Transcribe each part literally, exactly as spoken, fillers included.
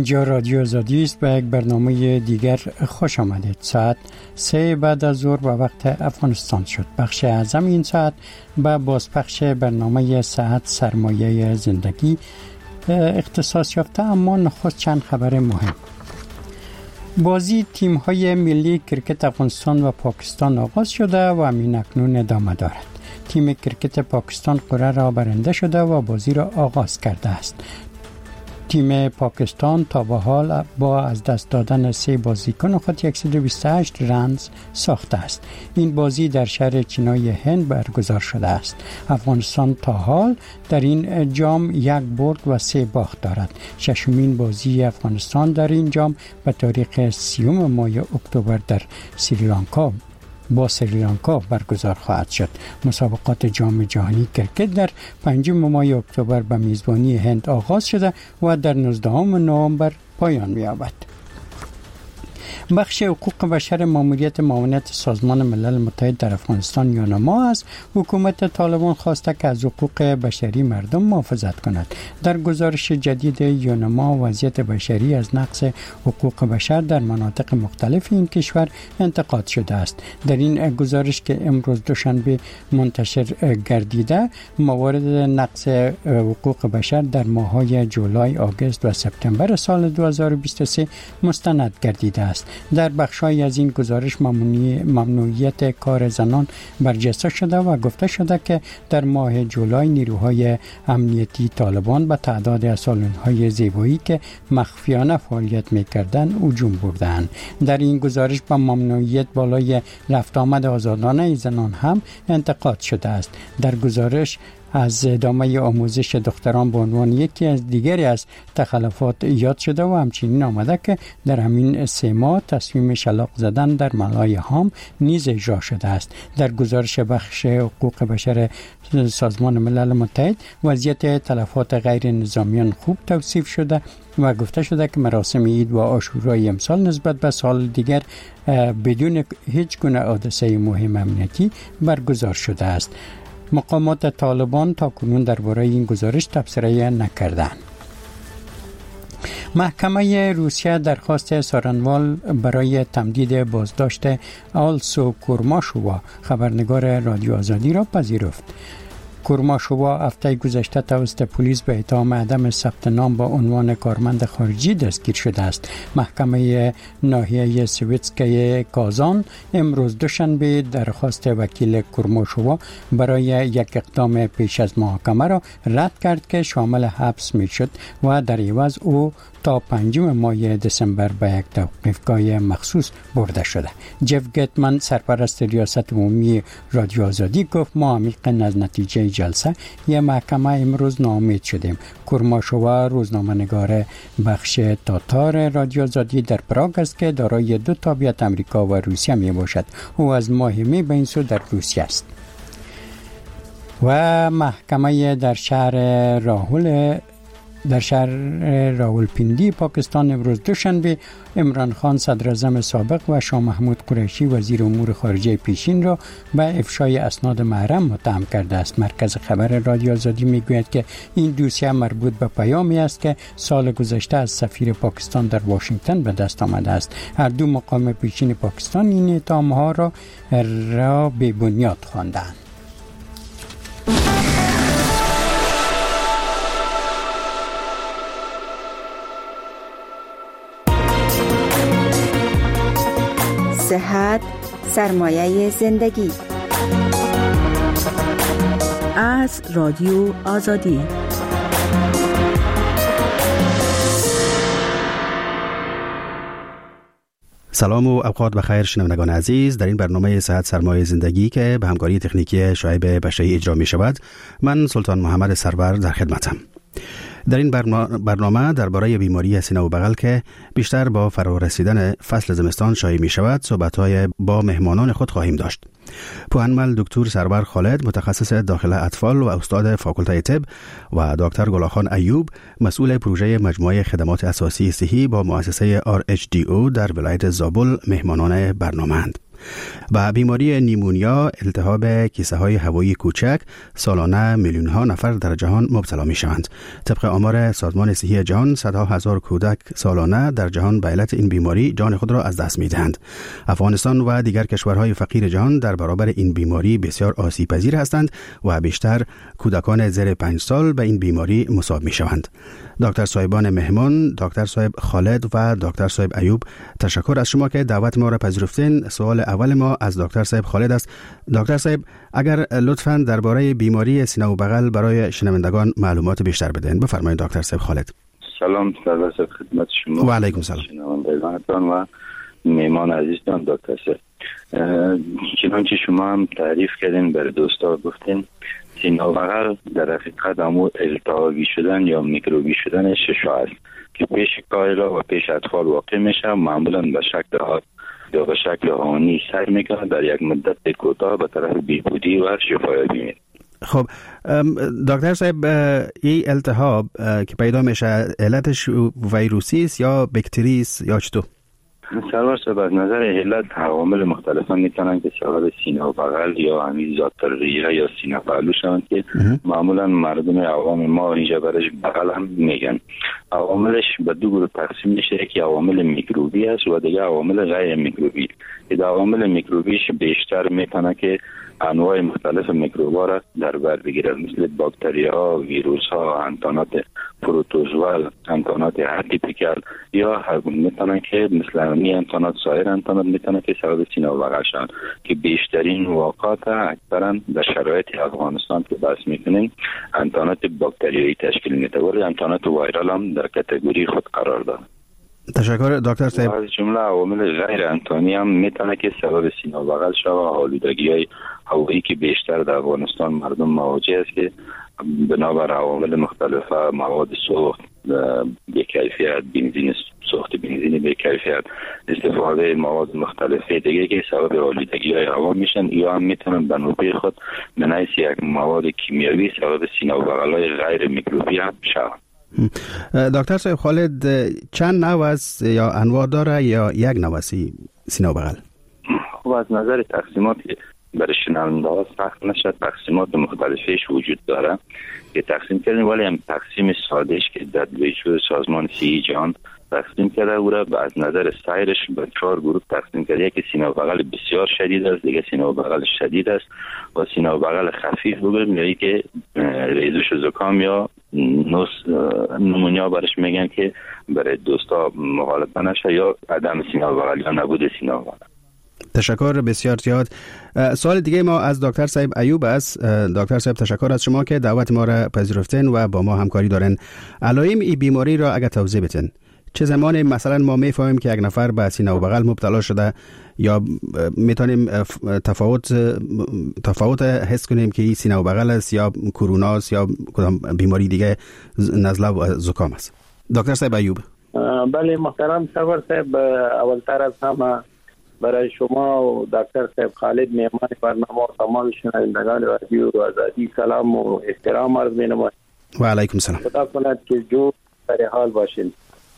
اینجا رادیو آزادی است. به یک برنامه دیگر خوش آمدید. ساعت سه بعد از ظهر و وقت افغانستان شد. بخش اعظم این ساعت به بازپخش برنامه ساعت سرمایه زندگی اختصاص یافته، اما نخست چند خبر مهم. بازی تیم‌های ملی کرکت افغانستان و پاکستان آغاز شده و همین اکنون ادامه دارد. تیم کرکت پاکستان قرعه را برنده شده و بازی را آغاز کرده است. تیم پاکستان تا به حال با از دست دادن سه بازیکن خود صد و بیست و هشت رنز ساخته است. این بازی در شهر چینای هند برگزار شده است. افغانستان تا حال در این جام یک برد و سه باخت دارد. ششمین بازی افغانستان در این جام به تاریخ سیوم ماه اکتبر در سریلانکا با سریلانکا برگزار خواهد شد. مسابقات جام جهانی کرکت در پنجم ماه اکتبر به میزبانی هند آغاز شده و در نوزدهم نوامبر پایان می‌یابد. بخش حقوق بشر ماموریت معاونت سازمان ملل متحد در افغانستان یونما از حکومت طالبان خواسته که از حقوق بشری مردم محافظت کند. در گزارش جدید یونما وضعیت بشری از نقض حقوق بشر در مناطق مختلف این کشور انتقاد شده است. در این گزارش که امروز دوشنبه منتشر گردیده، موارد نقض حقوق بشر در ماه‌های جولای، آگوست و سپتامبر سال دو هزار و بیست و سه مستند گردیده است. در بخشای از این گزارش ممنوعیت کار زنان برجسته شده و گفته شده که در ماه جولای نیروهای امنیتی طالبان به تعداد از سالن‌های زیبایی که مخفیانه فعالیت می‌کردند هجوم بردند. در این گزارش با ممنوعیت بالای رفت آمد آزادانه زنان هم انتقاد شده است. در گزارش از ادامه آموزش دختران به عنوان یکی از دیگری از تخلفات یاد شده و همچنین آمده که در همین سه ماه تصمیم شلاق زدن در ملای هام نیز اجرا شده است. در گزارش بخش حقوق بشر سازمان ملل متحد وضعیت تلفات غیر نظامیان خوب توصیف شده و گفته شده که مراسم عید و عاشورای امسال نسبت به سال دیگر بدون هیچ گونه حادثه مهم امنیتی برگزار شده است. مقامات طالبان تا کنون درباره این گزارش تبصره نکردند. محکمه روسیه درخواست سارنوال برای تمدید بازداشت آلسو کورماشووا خبرنگار رادیو آزادی را پذیرفت. کورماشووا هفته گذشته توسط پلیس به اتهام عدم ثبت نام با عنوان کارمند خارجی دستگیر شده است. محکمه ناحیه سویتسکای کازان امروز دوشنبه درخواست وکیل کورماشووا برای یک اقدام پیش از محاکمه را رد کرد که شامل حبس میشد و در عوض او تا پنجم ماه دسامبر به یک توقیفگاه مخصوص برده شده. جف گتمن سرپرست ریاست عمومی رادیو آزادی گفت ما عمیق از نتیجه جلسه یک محکمه امروز ناامید شدیم. کورماشووا روزنامه‌نگار بخش تاتار رادیو آزادی در پراگ است که دارای دو تابعیت امریکا و روسیه می باشد. او از ماه می به این سو در روسیه است. و محکمه در شهر راهول در شهر راولپیندی پاکستان امروز دوشنبه عمران خان صدر اعظم سابق و شاه محمود قریشی وزیر امور خارجه پیشین را به افشای اسناد محرم متهم کرده است. مرکز خبر رادیو آزادی میگوید که این دوسیه مربوط به پیامی است که سال گذشته از سفیر پاکستان در واشنگتن به دست آمده است. هر دو مقام پیشین پاکستان این اتهام‌ها را را بی بنیاد خواندند. صحت سرمایه زندگی از رادیو آزادی. سلام و اوقات بخیر شنوندگان عزیز. در این برنامه صحت سرمایه زندگی که به همکاری تکنیکی شعیب بشری اجرا می شود، من سلطان محمد سرور در خدمتم. در این برنامه درباره بیماری سینه و بغل که بیشتر با فرا رسیدن فصل زمستان شایع می شود صحبت‌های با مهمانان خود خواهیم داشت. پوهنمل دکتر سرور خالد متخصص داخل اطفال و استاد فاکولته طب و دکتر گلاخان ایوب مسئول پروژه مجموعه خدمات اساسی صحی با مؤسسه آر اچ دی او در ولایت زابل مهمانان برنامه اند. و بیماری نیمونیا، التهاب کیسه های هوایی کوچک، سالانه میلیون ها نفر در جهان مبتلا می شوند. طبق آمار سازمان صحی جهان، صدها هزار کودک سالانه در جهان به علت این بیماری جان خود را از دست می دهند. افغانستان و دیگر کشورهای فقیر جهان در برابر این بیماری بسیار آسیب پذیر هستند و بیشتر کودکان زیر پنج سال به این بیماری مصاب می شوند. دکتر صاحبان مهمان، دکتر صاحب خالد و دکتر صاحب ایوب، تشکر از شما که دعوت ما را پذیرفتین. سوال اول ما از دکتر صاحب خالد است. دکتر صاحب، اگر لطفاً درباره بیماری سینه و بغل برای شنوندگان معلومات بیشتر بدین. بفرمایید دکتر صاحب خالد. سلام سلام خدمت شما و علیکم سلام شنوندگانتان و مهمان عزیزتان. دکتر صاحب، چنانچه شما هم تعریف کردین، بر دوستا گفتین، سینه و بغل در حقیقت همون التهابی شدن یا میکروبی شدن ششا است که پیش کایلا و پیش اطفال واقع میشه، معمولا به شکل آب یا به شکل آنی سر میکنه، در یک مدت کوتاه به طرف بیهودی و شفایابی میره. خب دکتر صاحب، این التهاب که پیدا میشه علتش ویروسی است یا باکتری است یا چطور؟ سرور صاحب، از نظر علت عوامل مختلفا میتونن که سبب سینه و بغل یا همین ذات ریه یا سینه پهلو شوند که معمولا مردم عوام ما اینجا برش بغل هم میگن. عواملش به دو گروه تقسیم میشه، که عوامل میکروبی است و دیگه عوامل غیر میکروبی. که عوامل میکروبیش بیشتر میتونه که انواع مختلف میکروبا را در بر بگیرد، مثل باکتری ها، ویروس ها، انتانات پروتوزوال، انتانات اتیپیکال، یا میتونه که مثل امی انتانات، سایر انتانات میتونه که سبب سینه و بغل شوند که بیشترین واقعات اکثرا در شرایط افغانستان که بحث میکنیم انتانات باکتریایی تشکیل میده، ولی انتانات وایرال هم در کاتگوری خود قرار داره. تشکر دکتر صاحب. از جمله عوامل غیر انتانی هم میتونه که سبب سینه و بغل شود. آلودگی‌های هوایی که بیشتر در افغانستان مردم مواجه است که بنابر عوامل مختلف، مواد سوخت بی‌کیفیت، بنزین سوخت بنزین بی‌کیفیت، استفاده مواد مختلف دیگه که سبب آلودگی‌های هوا میشن، یا هم میتونن به نوبه خود به حیث یک مواد کیمیاوی سبب سینه و بغل‌های غیر میکروبی هم شوند. دکتر صاحب خالد، چند نوع است یا انواع داره یا یک نوع است سینه و بغل؟ خب از نظر تقسیمات برای شنونده ها سخت نشد، تقسیمات مختلفش وجود داره که تقسیم کردیم، ولی هم تقسیم سادهش که دبلیو اچ او سازمان صحی جهان تقسیم کرده او را از نظر سایرش به چهار گروه تقسیم کرده. یکی سینه و بغل بسیار شدید است، دیگه سینه و بغل شدید است و سینه و بغل خفیف بگیریم، یعنی که ریزش زکام یا نوس نمونیا برش میگن که برای دوستا مغالطه نشه، یا عدم سینه و بغل یا نبود سینه و بغل. تشکر بسیار زیاد. سوال دیگه ما از دکتر صاحب ایوب است. دکتر صاحب، تشکر از شما که دعوت ما را پذیرفتین و با ما همکاری دارین. علائم این بیماری را اگه توضیح بدین، چه زمانی مثلا ما میفهمیم که یک نفر به سینه و بغل مبتلا شده، یا میتونیم تفاوت تفاوت حس کنیم که این سینه و بغل است یا کرونا است یا کدام بیماری دیگه، نزله و زکام است؟ دکتر صاحب ایوب. بله محترم سرور صاحب، اولتر از همه برای شما و دکتر صاحب خالد مهمان برنامه و تمام شنوندگان رادیو آزادی سلام و احترام عرض می‌نمایم. و علیکم سلام. خدا کند که جو در حال باشین.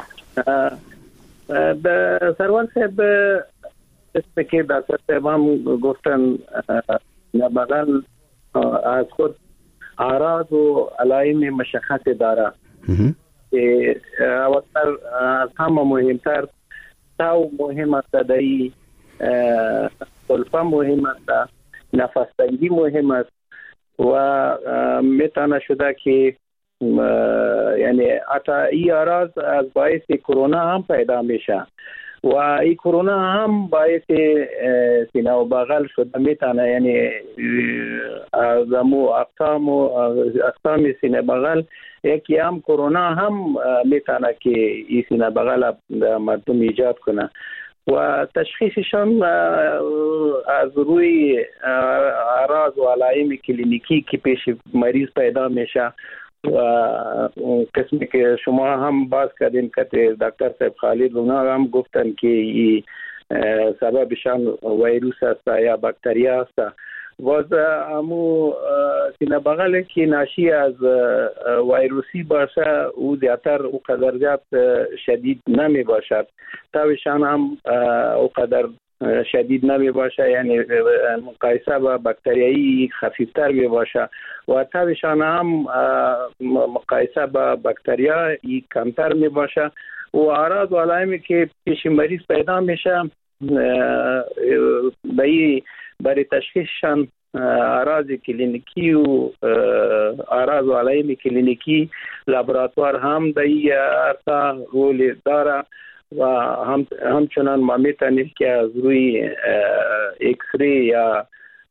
به سرور صاحب اسم که دکتر صاحب هم گفتن بغل از خود اعراض و علائم مشخص داره که اولتر از همه مهمتر تاو مهم است، دایی سلفه مهم است، نفس تنگی مهم است و میتونه شده که یعنی حتی این اعراض از باعث کرونا هم پیدا میشه و این کرونا هم باعث سینه و بغل شده میتونه، یعنی از امو اقسام و اقسام سینه بغل یکی هم کرونا هم میتونه که این سینه بغل مردم ایجاد کنه و تشخیصشان از روی اعراض و علائم کلینیکی که پیش مریض پیدا میشه و قسمی که شما هم باز کردین که دکتر صاحب خالد اونا هم گفتن که این سببشان ویروس است یا باکتری است و امو سینه بغل که ناشی از ویروسی باشه او زیادتر او قدر زیاد شدید نمی باشد، تاوشان هم او قدر شدید نمی باشه، یعنی مقایسه با باکتریایی خفیفتر می باشه و تبشان هم مقایسه با باکتریایی کمتر می باشه و اعراض و علائمی که پیش مریض پیدا میشه برای تشخیصشان اعراض کلینیکی و اعراض و علائم کلینیکی لابراتوار هم در این عرصه رول داره و هم همچنان ما میتونیم که از روی ایکس ری یا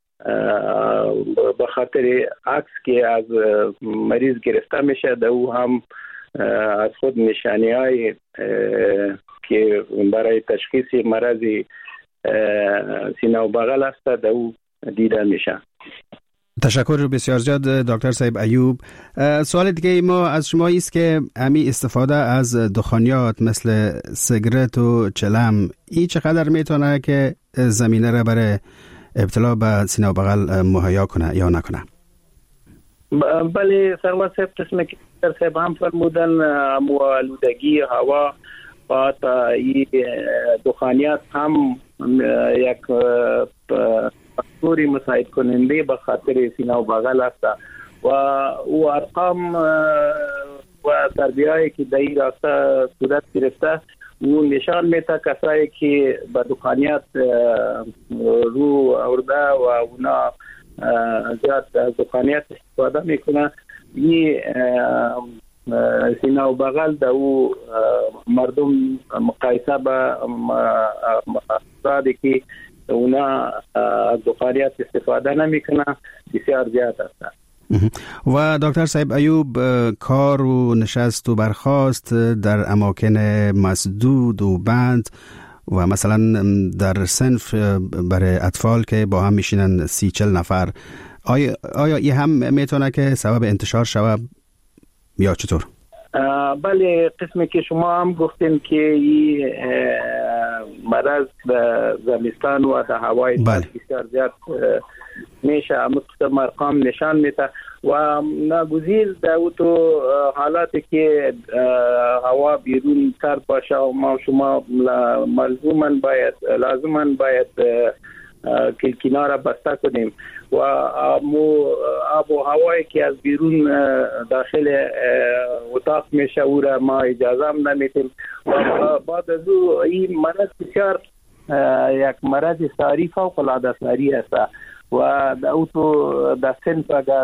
به خاطر عکس که از مریض گرفته میشه در او هم از خود نشانی های که برای تشخیص مرض سینه و بغل است در او دیده میشه. تشکر بسیار زیاد دکتر صاحب ایوب. سوال دیگه ما از شما است که امی استفاده از دخانیات مثل سیگرت و چلم این چقدر میتونه که زمینه را برای ابتلا به سینه و بغل مهیا کنه یا نکنه؟ بله سرور صاحب، قسم که دکتر صاحب هم فرمودن آلودگی هوا و تا این دخانیات هم یک فاکتوری مساعد کننده به خاطر سینه و بغل است و او ارقام و تربیه‌ای که در این راسته صورت گرفته او نشان میده کسایی که به دخانیات رو آورده و اونا زیاد از دخانیات استفاده میکنه، این سینه و بغل در او مردم مقایسه با افرادی که اونا از دخانیات استفاده نمیکنه بسیار زیاد است. و دکتر صاحب ایوب، کار و نشست و برخاست در اماکن مسدود و بند و مثلا در صنف برای اطفال که با هم میشینن سی چل نفر، آیا آیا این هم میتونه که سبب انتشار شود یا چطور؟ بله، قسمی که شما هم گفتین که این مرض در زمستان و در هوای بسیار زیاد میشه، مقدم ارقام نشان میده و ناگزیر در تو حالاتی که هوا بیرون تر باشه و ما شما ملزوما باید لازما باید کلکینا را بسته کنیم و آب و هوایی که از بیرون داخل اتاق میشه او را ما اجازه هم نمیتیم و بعد از او این مرض بسیار یک مرض ساری فوق العاده ساری است و در او تو در صنف اگر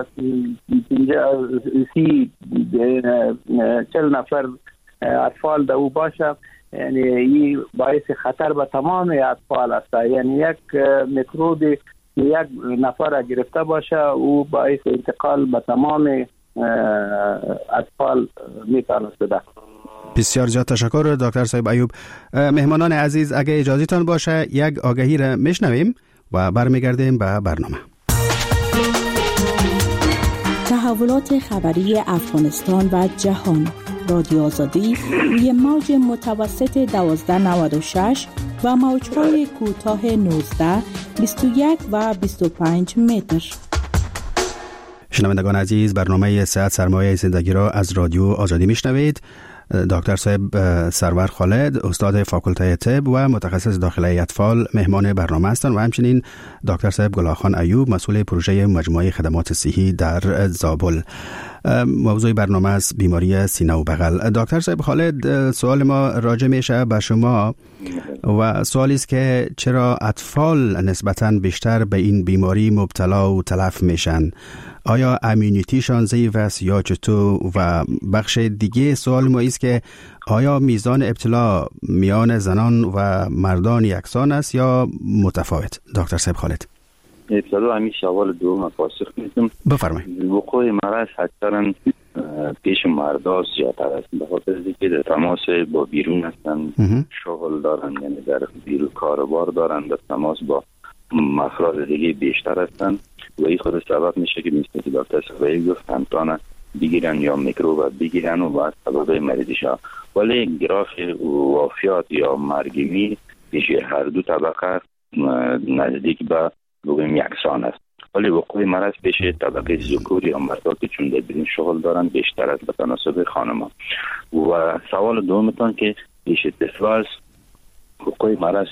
سی چل نفر اطفال در او باشه، یعنی این باعث خطر به تمام اطفال است، یعنی یک میکروب یک نفر گرفته باشه او باعث انتقال به تمام اطفال میتونه شده. بسیار زیاد تشکر دکتر صاحب ایوب. مهمانان عزیز، اگه اجازهتان باشه یک آگهی را میشنویم و برمیگردیم به برنامه. تحولات خبری افغانستان و جهان، رادیو آزادی روی موج متوسط دوازده نود و شش و موج‌های کوتاه نوزده، بیست و یک و بیست و پنج متر. شنوندگان عزیز، برنامه صحت سرمایه زندگی را از رادیو آزادی میشنوید. دکتر صاحب سرور خالد، استاد فاکولته طب و متخصص داخله اطفال مهمان برنامه هستند و همچنین دکتر صاحب گلاخان ایوب، مسئول پروژه مجموعه خدمات صحی در زابل. موضوع برنامه است بیماری سینه و بغل. دکتر صاحب خالد، سوال ما راجع میشه به شما و سوالی است که چرا اطفال نسبتاً بیشتر به این بیماری مبتلا و تلف میشن؟ آیا امیونیتیشان ضعیف است یا چطور؟ و بخش دیگه سوال ما است که آیا میزان ابتلا میان زنان و مردان یکسان است یا متفاوت؟ دکتر صاحب خالد. ابتدا همین سوال دوم پاسخ میدم. بفرمایید. وقوع مرض اکثرا پیش مردا زیادتر است، به خاطر اینکه در تماس با بیرون هستند، شغل دارن، یعنی در بیرون کاروبار دارن، در تماس با افراد دیگه بیشتر هستند و این خود سبب میشه که مثل که دکتر صاحب گفت همتانه بگیرن یا میکروب بگیرن و بعد سبب مریضی شد. ولی گراف وفیات یا مرگی پیش هر دو طبقه نزدیک به بگویم یکسان است، ولی وقوع مرض پیش طبقه ذکور یا مردا که چون در بیرون شغل دارن بیشتر است به تناسب خانما. و سوال دومتان که پیش طفل وقوع مرض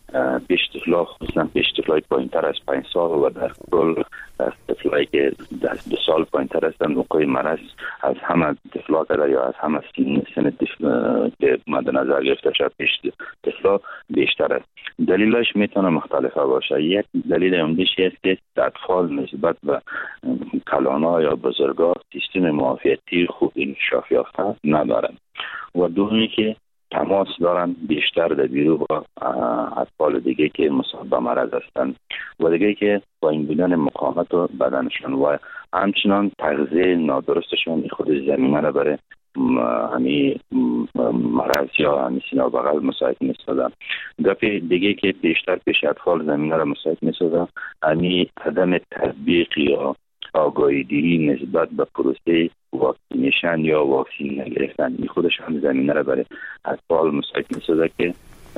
پیش طفلا خصوصا پیش طفلای پایین تر از پنج سال و در کل از طفلایی که دو سال پایین تر هستند وقوع مرض از همه طفلا کرده یا از همه سن سن طفل که مد نظر گرفته شد پیش طفلا بیشتر است. دلیلش میتونه مختلفه باشه. یک دلیل عمده‌ای است که اطفال نسبت به کلانا یا بزرگا سیستم معافیتی خوب انکشاف یافته ندارند و دومی که تماس دارن بیشتر در بیرو با اطفال دیگه که مصاب به مرض هستند و دیگه که با این بودن مقاومت و بدنشان و همچنان تغذیه نادرستشون خود زمینه را برای همی مرض یا همی سینه بغل مساعد می‌سازد. گپی دیگه که بیشتر پیش اطفال زمینه را مساعد می‌سازد همی عدم تطبیق یا آگاهی دیری نسبت به پروسه واکسینیشن یا واکسین نگرفتن این خودش هم زمینه را برای اطفال مساعد می‌سازد که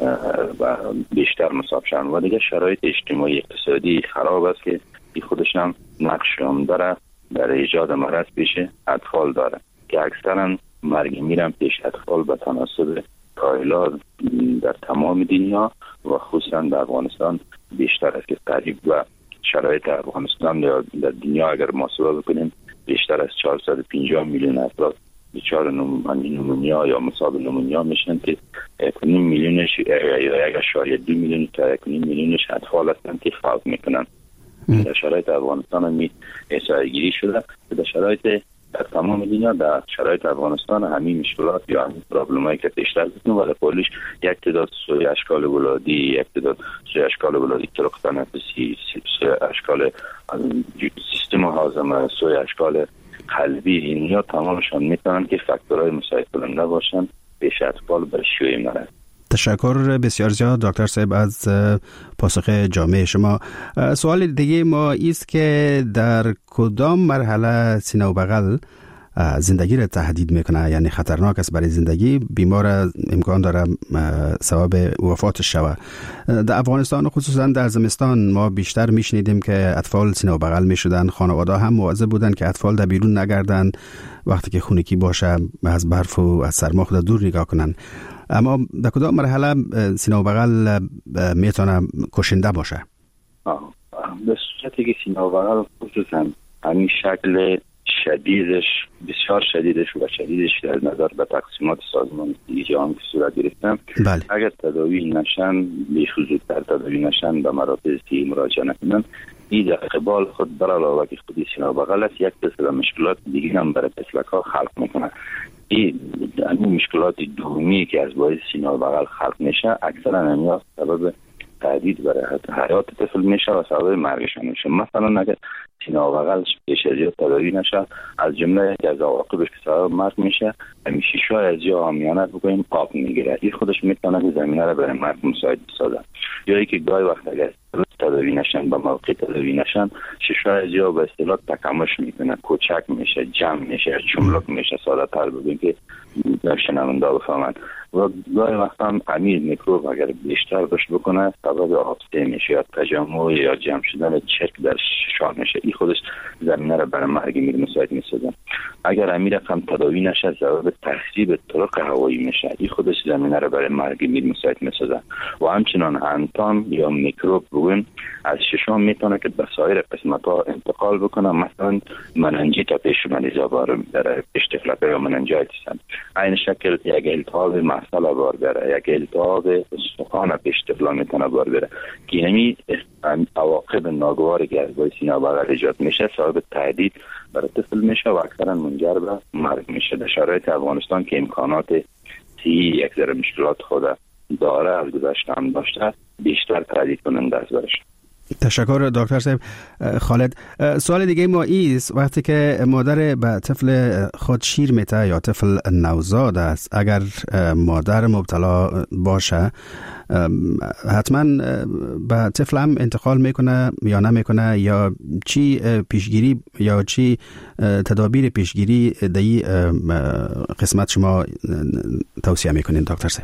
بیشتر مصاب شدن و دیگه شرایط اجتماعی اقتصادی خراب است که این خودش هم نقش داره در ایجاد مرض پیش اطفال داره که اکثرا مرگ میرم پیش اطفال به تناسب کایلا در تمام دنیا و خصوصا در افغانستان بیشتر است که قریب و شرایط افغانستان یا در دنیا اگر محاسبه بکنیم بیشتر از چهارصد و پنجاه میلیون افراد دچار نومونیا یا مصاب نومونیا میشن که یک میلیونش یا یک اشاریه دو میلیون تا یک میلیونش اطفال هستند که فوت میکنن. در شرایط افغانستان هم احصایه گیری شده در شرایط در تمام دنیا در شرایط افغانستان همین مشکلات یا همین پرابلمایی که بیشتر بودن و در پولیش یک تعداد سوی اشکال ولادی یک تعداد سوی اشکال ولادی طرق تنفسی سوی اشکال سیستم هاضمه سوی اشکال قلبی اینها تمامشان میتونن که فاکتورهای مساعد کننده باشن پیش اطفال برای شیوع مرض. تشکر بسیار زیاد دکتر صاحب از پاسخ جامع شما. سوال دیگه ما است که در کدام مرحله سینه و بغل زندگی را تهدید میکنه، یعنی خطرناک است برای زندگی، بیمار امکان داره سبب وفاتش شود. در افغانستان خصوصا در زمستان ما بیشتر میشنیدیم که اطفال سینه و بغل میشدن، خانواده هم مواظب بودن که اطفال در بیرون نگردن، وقتی که خونگی باشه از برف و از سرما خود دور نگاه کنن. اما در کدام مرحله سینه و بغل میتونه کشنده باشه؟ به صورتی که سینه و بغل خصوصا همین شکل شدیدش بسیار شدیدش و شدیدش در نظر به تقسیمات سازمان جهانی که صورت گرفتم بله. اگر تداوی نشن بیخصوص‌تر تداوی نشن به مراکز صحی مراجعه نکنن این در قبال خود بر علاوه که خودی سینه و بغل است یک سلسله مشکلات دیگه هم برای طفلک ها خلق میکنه. این مشکلات دومی که از باعث سینه و بغل خلق میشه اکثرا همیشه سبب تهدید برای حیات طفل میشه و سبب مرگشان میشه. مثلا اگر سینه و بغل پیش از یا تداوی نشه از جمله از عواقبش که سبب مرگ میشه همیشه شاید از یا عامیانه بگوییم آب میگیره. این خودش میتونه که زمینه را برای مرگ مساعد بسازه. یا اینکه گاهی وقت اگر تداوی نشن به موقع تداوی نشن ششای از یا به اصطلاح تکمش میکنه، کوچک میشه، جمع میشه، چملک میشه. ساده تر بگوییم که شنونده بفهمند. و گاهی وقت هم امیر میکروب اگر بیشتر باش بکنه سبب آبسته میشه یا تجمع یا جمع شدن چرک در ششار میشه. این خودش زمینه را برای مرگ میر مساعد میسازه. اگر امیر هم تداوی نشه سبب تخریب طرق هوایی میشه. این خودش زمینه را برای مرگ میر مساعد میسازه. و همچنان انتان یا میکروب بگویم از ششم میتونه که به سایر قسمت ها انتقال بکنه. مثلا مننجیت پیش مریضا بار در پیش طفلک یا مننجایتیس این شکل یک التهاب مسئله بار بره، یک التهاب استخوان پیش طفلا میتونه بار بره که همین عواقب ناگواری که از باعث سینه و بغل ایجاد میشه سبب تهدید برای طفل میشه و اکثرا منجر به مرگ میشه. در شرایط افغانستان که امکانات صحی یک ذره مشکلات خود داره از گذشته هم داشته بیشتر تهدید کننده است برش. تشکر دکتر صاحب. خالد، سوال دیگه ما ایست وقتی که مادر به طفل خود شیر میته یا طفل نوزاد است اگر مادر مبتلا باشه حتما به طفل هم انتقال میکنه یا نمیکنه یا چی پیشگیری یا چی تدابیر پیشگیری در این قسمت شما توصیه میکنین دکتر صاحب؟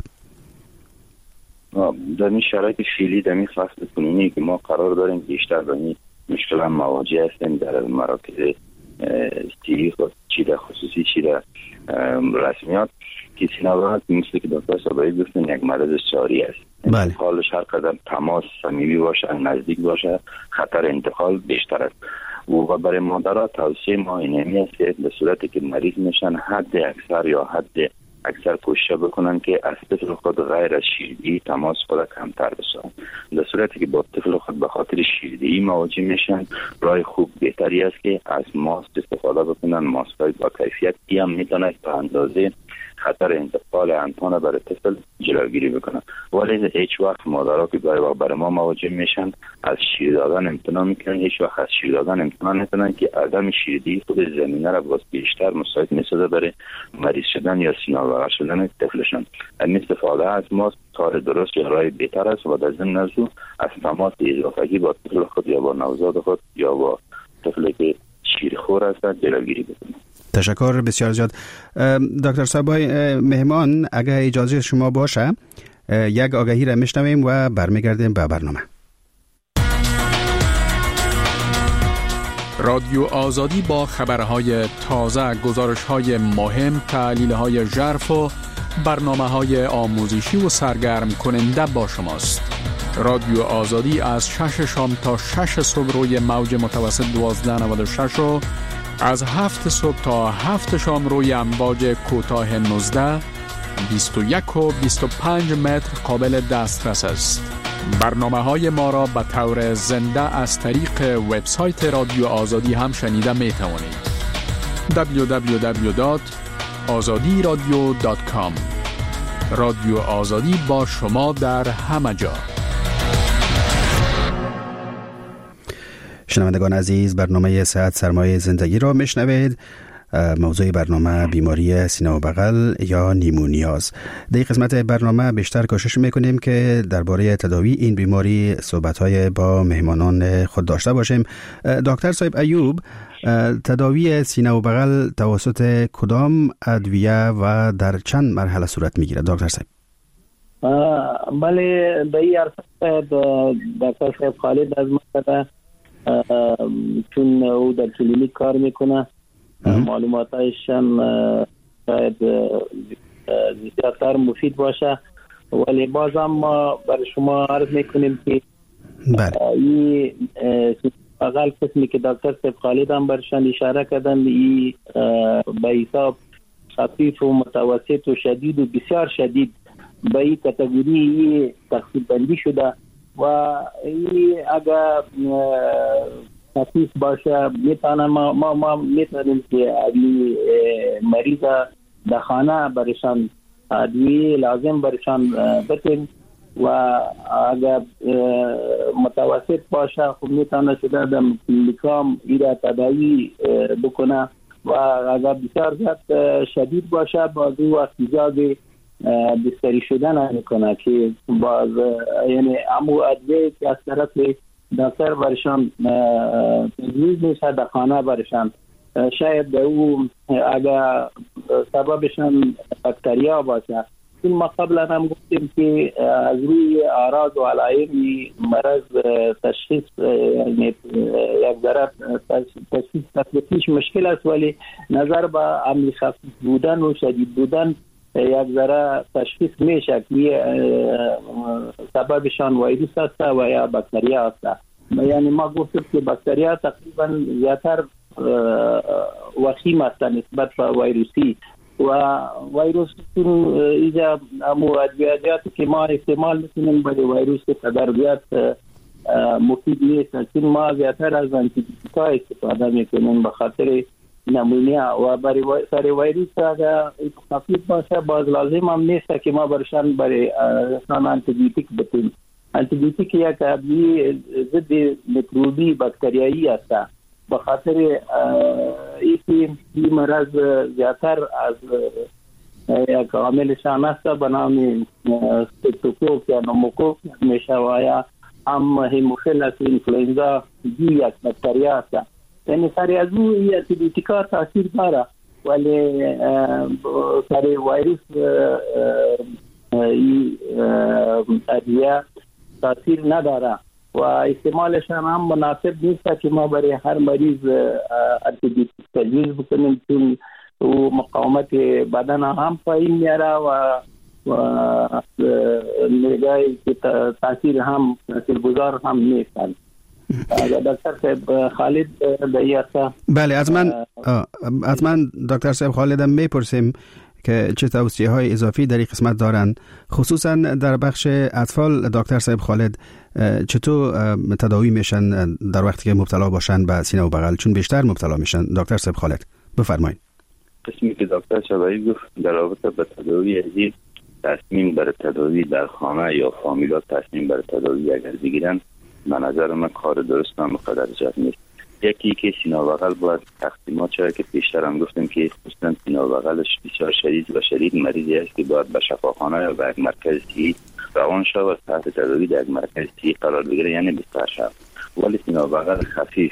در این شرایط فعلی در این فصل کنونی که ما قرار داریم بیشتر با این مشکل هم مواجه هستیم در مراکز سیری خود چی در خصوصی چی در رسمیات که سینابغل مثل که دکتر صابری گفتن یک مرض ساری است. بله. انتقالش هر قدر تماس صمیمی باشه نزدیک باشه خطر انتقال بیشتر است و برای مادرها توصیه ما اینمی است که به صورتی که مریض میشن حد اکثر یا حد اکثر کوشش بکنن که از طفل خود غیر از شیردهی تماس خود کمتر بسازن. در صورتی که با طفل خود به خاطر شیردهی مواجه میشن راه خوب بهتری است که از ماست استفاده بکنن. ماست های با کیفیت ای هم میتونه تا اندازه خطر انتقال انتان برای طفل جلوگیری بکنن. ولی هیچ وقت مادرها که گاهی وقت برای ما مواجه میشن از شیر دادن امتناع میکنن، هیچ وقت از شیر دادن امتناع نکنن که عدم شیردهی خود زمینه را باز بیشتر مساعد میسازه برای مریض شدن یا سینه‌بغل شدن طفلشان. این استفاده از ماست کار درست یا راه بهتر است و در ضمن از او از تماس اضافگی با طفل خود یا با نوزاد خود یا با طفلی که شیرخور است جلوگیری بکنن. تشکر بسیار زیاد. دکتر صابای مهمان، اگر اجازه شما باشه یک آگهی را میشنویم و برمیگردیم به برنامه. رادیو آزادی با خبرهای تازه، گزارش‌های مهم، تحلیل‌های ژرف و برنامه‌های آموزشی و سرگرم کننده با شماست. رادیو آزادی از شش شام تا شش صبح روی موج متوسط دوازده نود و شش و از هفت صبح تا هفت شام روی امواج کوتاه نوزده، بیست و یک و بیست و پنج متر قابل دسترس است. برنامه های ما را به طور زنده از طریق وبسایت رادیو آزادی هم شنیده می توانید. دبلیو دبلیو دبلیو دات آزادی رادیو دات کام. رادیو آزادی با شما در همه جا. شنوندگان عزیز، برنامه صحت سرمایه زندگی را میشنوید. موضوع برنامه بیماری سینه و بغل یا نیمونیاز. در قسمت برنامه بیشتر کوشش میکنیم که درباره تداوی این بیماری صحبت‌های با مهمانان خود داشته باشیم. دکتر صاحب ایوب، تداوی سینه و بغل توسط کدام ادویه و در چند مرحله صورت میگیرد دکتر صاحب؟ بله، در این عرصه دکتر صاحب خالد از مقصد چون او در کلینیک کار میکنه معلوماتش هم شاید زیادتر مفید باشه، ولی باز هم ما برای شما عرض میکنیم که این اقل قسمی که دکتر صاحب خالد هم برشان اشاره کردن این به حساب خفیف و متوسط و شدید و بسیار شدید به این کاتگوری تقسیم بندی شده و این اگر خفیف باشه میتونه ما ما, ما میتونیم که ادویه مریض در خانه برشان ادویه لازم برشان بتیم و اگر متوسط باشه خب میتونه شده در کلینیکام ایره تداوی بکنه و اگر بسیار زیاد شدید باشه باز او احتیاج بستری شدن میکنه که باز یعنی امو ادویه که از طرف دکتر برشان تجویز میشه در خانه برشان شاید او اگر سببشان باکتریا باشه. این ما قبلا هم گفتیم که از روی اعراض و علائم مرض تشخیص یعنی یک ذره تشخیص تشخیص مشکل است، ولی نظر به عملی خفیف بودن و شدید بودن یک ذره تشخیص میشه که سببشان ویروس است و یا باکتریا است. یعنی ما گفتیم که باکتریا تقریبا زیادتر وخیم است نسبت به ویروسی و ویروس اینجا امو ادویاتی که ما استعمال میکنیم برای ویروس تداربیات مفید نیست، چون ما زیادتر از آنتیبیوتیکا استفاده میکنیم به خاطر نمونیا و برای سر ویروس اگر خفیف باشه باز لازم هم نیست که ما برشان برای آنتیبیوتیک بتیم. آنتیبیوتیک یک ادویه ضد میکروبی باکتریایی است. به خاطر اینکه این مرض زیادتر از یک عاملشان است به نام ستوکوک یا نوموکوک میشه و یا هم هیموفیلس اینفلوئنزا دی یک باکتریا است. یعنی سر از او این آنتیبیوتیکا تاثیر داره، ولی سر ویروس این ادویه تاثیر نداره و استعمالش هم مناسب نیست که ما برای هر مریض آنتی بیوتیک تجویز بکنیم، چون او مقاومت بدن هم پایین میاره و و نگاهی که تاثیر هم تاثیرگذار هم نیستند. دکتر صاحب خالد دیاسا. بله، از من از من دکتر صاحب خالدم میپرسیم که چه توصیه های اضافی در این قسمت دارند، خصوصا در بخش اطفال. دکتر صاحب خالد چطور تداوی میشن در وقتی که مبتلا باشن به سینه و بغل، چون بیشتر مبتلا میشن؟ دکتر صاحب خالد بفرمایید. قسمی که دکتر شبایی گفت در رابطه با تداوی ازی، تصمیم بر تداوی در خانه یا فامیلات تصمیم بر تداوی اگر بگیرن، به نظر من کار درست هم قدر جد نیست. یکی که سینه و بغل باید تقسیمات شده که پیشتر هم گفتم که خصوصا سینه و بغلش بسیار شدید و شدید مریضی است که باید به شفاخانه یا به یک مرکز صحی روان شود و تحت تداوی در یک مرکز صحی قرار بگیره، یعنی بستر شود. ولی سینه و بغل خفیف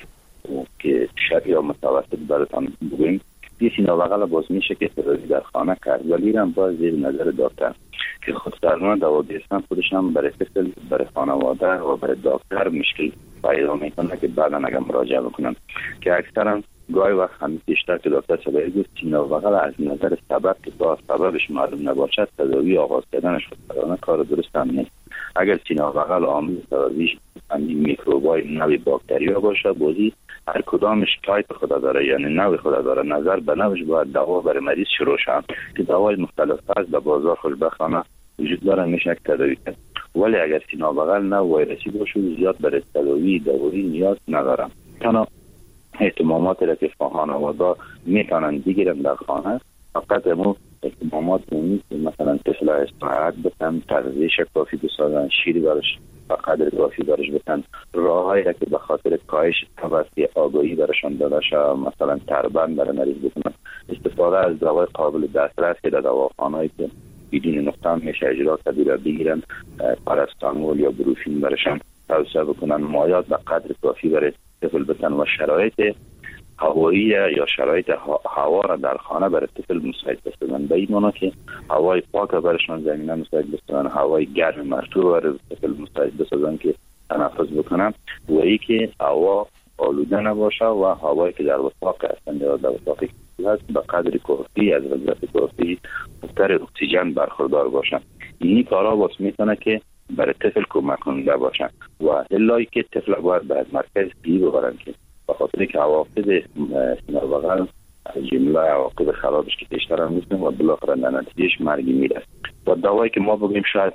که شدید یا متوسط براتون بگویم، یه سینه و بغل باز میشه که تداوی در خانه کرد، ولی هم باز زیر نظر دکتر که خود درمان دوا بیستن خودش هم برای فصل برای خانواده و برای دکتر مشکل پیدا میکنه که بعدا اگر مراجعه بکنن، که اکثرا گاهی وقت همین بیشتر که دکتر شبایی گفت سینه و بغل از نظر سبب که با سببش معلوم نباشد تداوی آغاز کردنش خودسرانه کار درست هم نیست. اگر سینه و بغل عامل تداویش همین میکروبای نوع باکتریا باشه، بازی هر کدامش تایپ خدا داره، یعنی نوع خدا داره، نظر به نوعش باید دوا برای مریض شروع شد که دوای مختلف هست به بازار خوشبختانه وجود داره، میشه یک تداوی کرد. ولی اگر سینه و بغل نه ویروسی باشه زیاد برای تداوی دارویی نیاز ندارم. تنها اهتمامات را که خانواده میتونن بگیرن در خانه فقط امو اهتمامات نیست، مثلا طفل استراحت بتن، تغذیه کافی بسازن، شیر برش قدر کافی برش بتن، راههایی را که به خاطر کاهش توسط آگاهی برشان داده شد، مثلا تربند برای مریض بکنن، استفاده از دوای قابل دسترس که در دواخانه‌ای که بدون نقطه میشه اجرا کردن بگیرن، پاراستامول یا بروفین برشان توصیه بکنن، مایات به قدر کافی برای طفل بتن و شرایط هوایی یا شرایط هوا را در خانه برای طفل مساعد بسازن. به این معنی که هوای پاک برشان زمینه مساعد بسازن، هوای گرم مرطوب برای طفل مساعد بسازن که تنفس بکنن، و ای که هوا آلوده نباشه و هوایی که در وساق هستند یا در وساق هست به قدر کافی از غلظت کافی مقدار اکسیژن برخوردار باشن. این کارا واسه میتونه که برای طفل کمک کننده باشن و الهی که طفل باید به مرکز صحی ببرن که به خاطر که عواقب سینه و بغل جمله عواقب خرابش که بیشتر هم نیستن و بالاخره در نتیجهش مرگی میره. و دوایی که ما بگیم شاید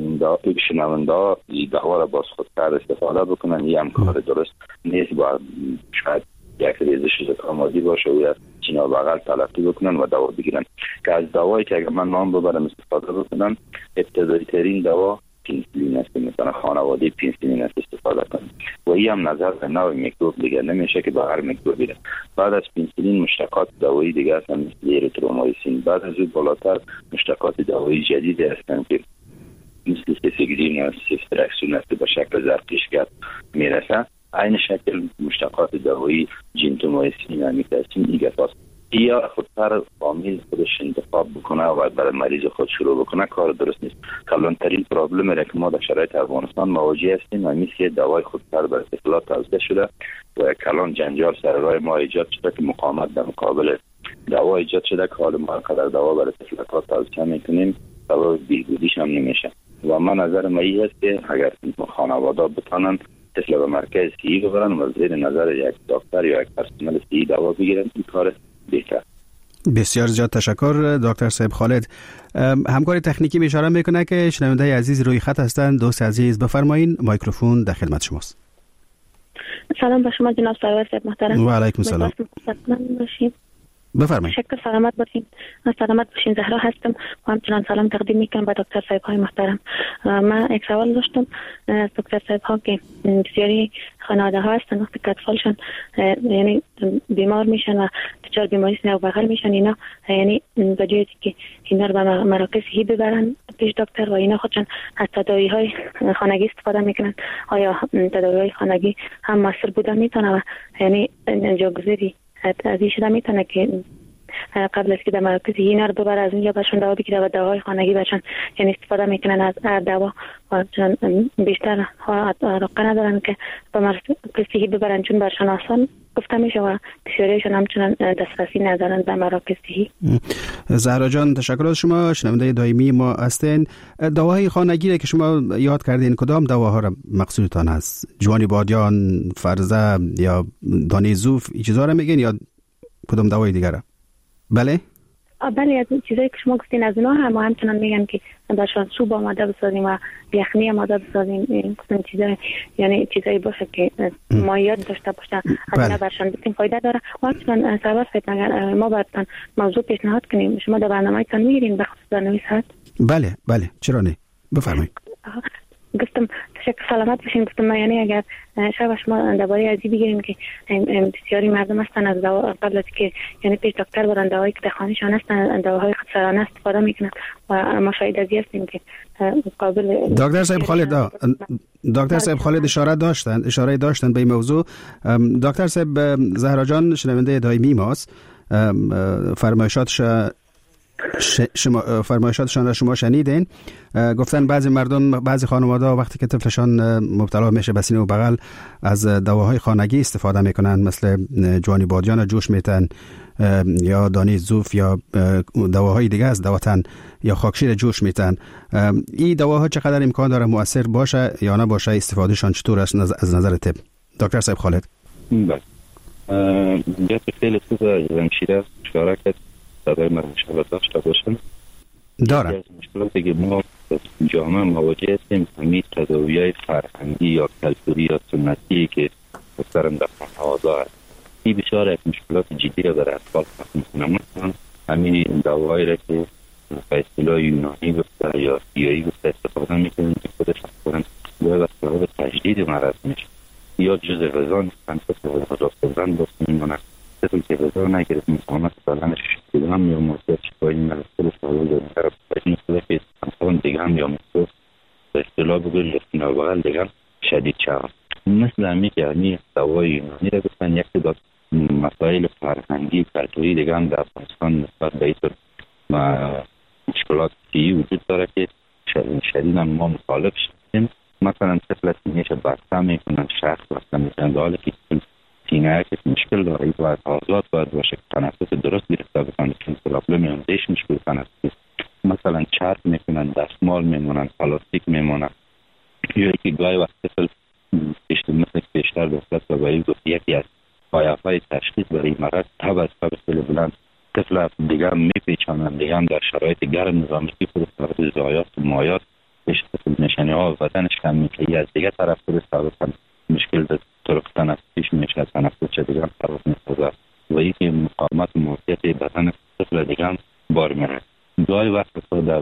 این شنونده ها دوا را باز خودکار استفاده بکنن، این هم کار درست نیست. باید شاید یک ریزش زکامازی باشه و سینه و بغل تلقی بکنن و دوا بگیرن، که از دوایی که اگر من نام ببرم استفاده بکنن، ابتدایی ترین دوا پنیسیلین است، مثلا خانواده پنیسیلین است استفاده کنیم و این هم نظر به نوع میکروب دیگه نمیشه که به هر میکروب بیره. بعد از پنیسیلین مشتقات دوایی دیگه هستن مثل اریترومایسین، بعد از اون بالاتر مشتقات دوایی جدید هستن که مثل سیفیگرین و سیفترکسون است که به شکل زرتشت میرسه. این شکل مشتقات دوایی جنتومایسین و میتاسین دیگه هست. یا خودسر فامیل خودش انتخاب بکنه و برای مریض خود شروع بکنه کار درست نیست. کلانترین پرابلم را که ما در شرایط افغانستان مواجه هستیم و میشه که دوای خودسر برای طفلات توزیع شده و کلان جنجال سر راه ما ایجاد شده که مقاومت در مقابل دوا ایجاد شده که حال ما قدر دوا برای طفلات توزیع میکنیم دوا بیهودیش هم نمیشه. و من نظر من این است که اگر خانواده بتانن طفل به مرکز صحی ببرن و زیر نظر یک دکتر یا یک پرسنل صحی دوا بگیرن، این کار بهتر. بسیار زیاد تشکر دکتر صاحب خالد. همکار تکنیکی اشاره میکنه که شنونده عزیز روی خط هستند. دوست عزیز بفرمایین، میکروفون در خدمت شماست. سلام به شما جناب سرور صاحب محترم. و علیکم السلام. بفرمایید. شکر سلامت باشین. سلامت باشین. زهرا هستم و همچنان سلام تقدیم میکنم به دکتر صاحب های محترم. من یک سوال داشتم از دکتر صاحب ها که بسیاری خانواده ها هستن وقتی که اطفالشان یعنی بیمار میشن و دچار بیماری سینه و بغل میشن، اینا یعنی به جای که اینا رو به مراکز صحی ببرن پیش دکتر و اینا خودشان از تداوی های خانگی استفاده میکنن، آیا تداوی های خانگی هم موثر بوده میتونه و یعنی جاگذاری از این شده میتونه که قبل از که در مراکز اینا رو ببر از اونجا برشون دوا بگیره و دواهای خانگی برشون یعنی استفاده میکنن از دوا و چون بیشتر علاقه ندارن که به مراکز صحی ببرن چون برشون آسان گفته میشه و بسیاریشون همچنان دسترسی ندارن به مراکز صحی. زهرا جان تشکر از شما، شنونده دائمی ما هستین. دواهای خانگی که شما یاد کردین کدام دواها را مقصودتان هست؟ جوانی بادیان، فرزه یا دانه زوف این چیزا را میگین یا کدام دوای دیگر را؟ بله؟ بله از چیزایی که شما گفتین از اونها هم همچنان میگن که برشان سوپ آماده بسازیم و یخنی آماده بسازیم، این قسم چیزایی یعنی چیزایی باشه که مایعات داشته باشه از اینا برشان بسیم فایده داره. و همچنان سرور فکر اگر ما براتون موضوع پیشنهاد کنیم شما در برنامه‌تان میگیرین به خصوص برنامه صحت؟ بله بله چرا نه بفرمایید. گفتم تشکر سلامت باشین. گفتم یعنی اگر شب شما درباره ازی بگیریم که بسیاری مردم هستن از دوا قبل از که یعنی پیش دکتر برن دواهایی که در خانه‌شان هستن دواهای خودسرانه استفاده میکنن و ما شاید ازی هستیم که مقابل دکتر صاحب خالد دکتر صاحب خالد اشاره داشتن اشاره داشتن به این موضوع. دکتر صاحب زهرا جان شنونده دائمی ماست، فرمایشاتش شما فرمایشاتشان را شما شنیدین. گفتن بعضی مردم بعضی خانواده وقتی که طفلشان مبتلا میشه به سینه و بغل از دواهای خانگی استفاده میکنن، مثل جوانی بادیان جوش میتن یا دانه زوف یا دواهای دیگه از دواتن یا خاکشیر جوش میتن. این دواها چقدر امکان داره مؤثر باشه یا نه باشه؟ استفادهشان چطور است از نظر طب؟ دکتر صاحب خالد. بله یا خیلی خوبه زمشیره اشاره کرد صدای مرموشه داشته باشن داره. مشکلاتی که ما جامعه مواجه هستیم همین تداوی‌های فرهنگی یا کلتوری یا سنتی که اکثرا در خانواده هست، این بسیار یک مشکلات جدی را در اطفال خلق می‌کنه. مثلا همین دواهایی را که به اصطلاح یونانی گفته یا سیایی گفته استفاده می‌کنیم که خودش اصلا باید از سبب تجدید مرض میشه یا جز غذا نیستن که غذا خوردن باست میمونه طفل که غذا نگرفت مقاومت بدنش دیگه هم یا موضوع شفایی مرسل سوال داریم در این خدا که انسان دیگه هم یا موضوع به اصطلاح بگوید لفتین و بغل دیگه هم شدید شود. مثل همی که همی دوای یونانی را گفتن یک داد مسائل فرهنگی کلتوری دیگه هم در افغانستان نسبت به ایتر و مشکلات فیی وجود داره که شدیداً ما مخالف شدیم. مثلا طفل سینهش بسته میکنن، شخص بسته میکنن در حالی که سینه که مشکل داره ای باید آزاد باید باشه، تنفس درست گرفته بکنه چون پرابلم اندیش مشکل تنفسی. مثلا چرب میکنن، دستمال میمونن، پلاستیک میمونن یا که گاهی وقت طفل پیشتر مثل پیشتر دستت و باید گفت یکی از پایه‌های تشخیص برای مرض تب از تب سل بلند طفل دیگه هم میپیچانن، دیگه هم در شرایط گرم نظامی که خود سبب زایات و مایات طفل نشانی ها و بدنش کم میشه، از دیگه طرف خود سبب مشکل در طرق تنفسیش میشه، تنفس چه دیگه هم خراب میسازه و یکی مقاومت و موقعیت بدن طفل دیگه هم بار میره. گاهی وقت خود در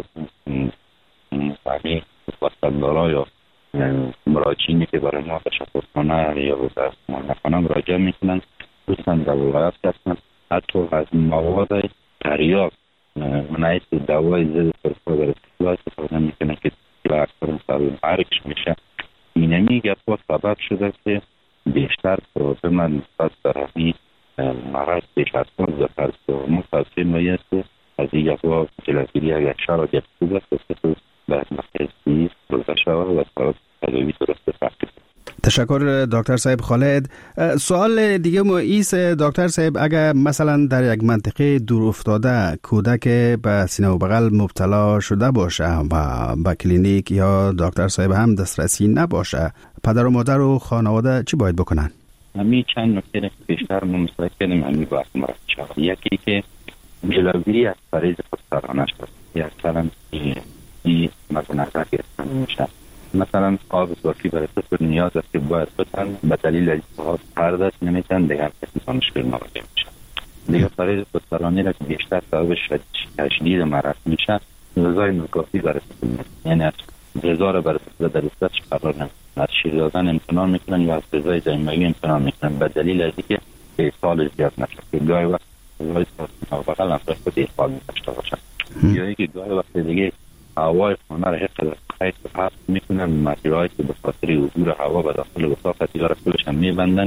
فهمی وسطدارا یا مراجعینی که برای ما تشخصخانه یا در مهندخانه مراجعه میکنن خصوصا در ولایت هستن حتی از مواد تریاک منعیت دوای ضد سرفا در اطلاع استفاده میکنن که و اکثر سبب مرگش میشه. اینمی گفت سبب شده که بیشتر پروبلم نسبت در همین مرض پیش از خود زفر است. مصطفی مایست از این گفت جلوگیری اگر شرایط خوب است که باید مخصوصی روزه شود و سبب تداوی درست فقط. تشکر دکتر صاحب خالد. سوال دیگه ما ایست دکتر صاحب، اگر مثلا در یک منطقه دور افتاده کودک به سینه و بغل مبتلا شده باشه و به کلینیک یا دکتر صاحب هم دسترسی نباشه، پدر و مادر و خانواده چی باید بکنن؟ همین چند نکته بیشتر ما مصرح کردیم همین وقت مرد شد. یکی که جلوگیری از فریض خودسرانه شد یا اکثرا این مورد نظر گرفتن میشه. مثلا آب صافی برای طفل نیاز است که باید بتن به دلیل التهاب پرداخت نمیتن دیگر کسی مشکل مواجه میشه. دیگه فریض خودسرانه را که بیشتر سبب تشدید مرض میشه غذای ناکافی برای طفل نیست، یعنی از غذا را برای طفل در دستش قرار نمیدن، از شیر دادن امتناع میکنن یا از غذای ضمیموی امتناع میکنن به دلیل از اینکه ایصال زیاد نشه که گاهی وقت غذای بغل هم خود ایصال داشته باشن یا اینکه گاهی وقت دیگه هوای خانه را حفظ خیلی حفظ میکنن، مسیرهایی که به خاطر عبور هوا به داخل اتاق تیار کلش هم میبندن که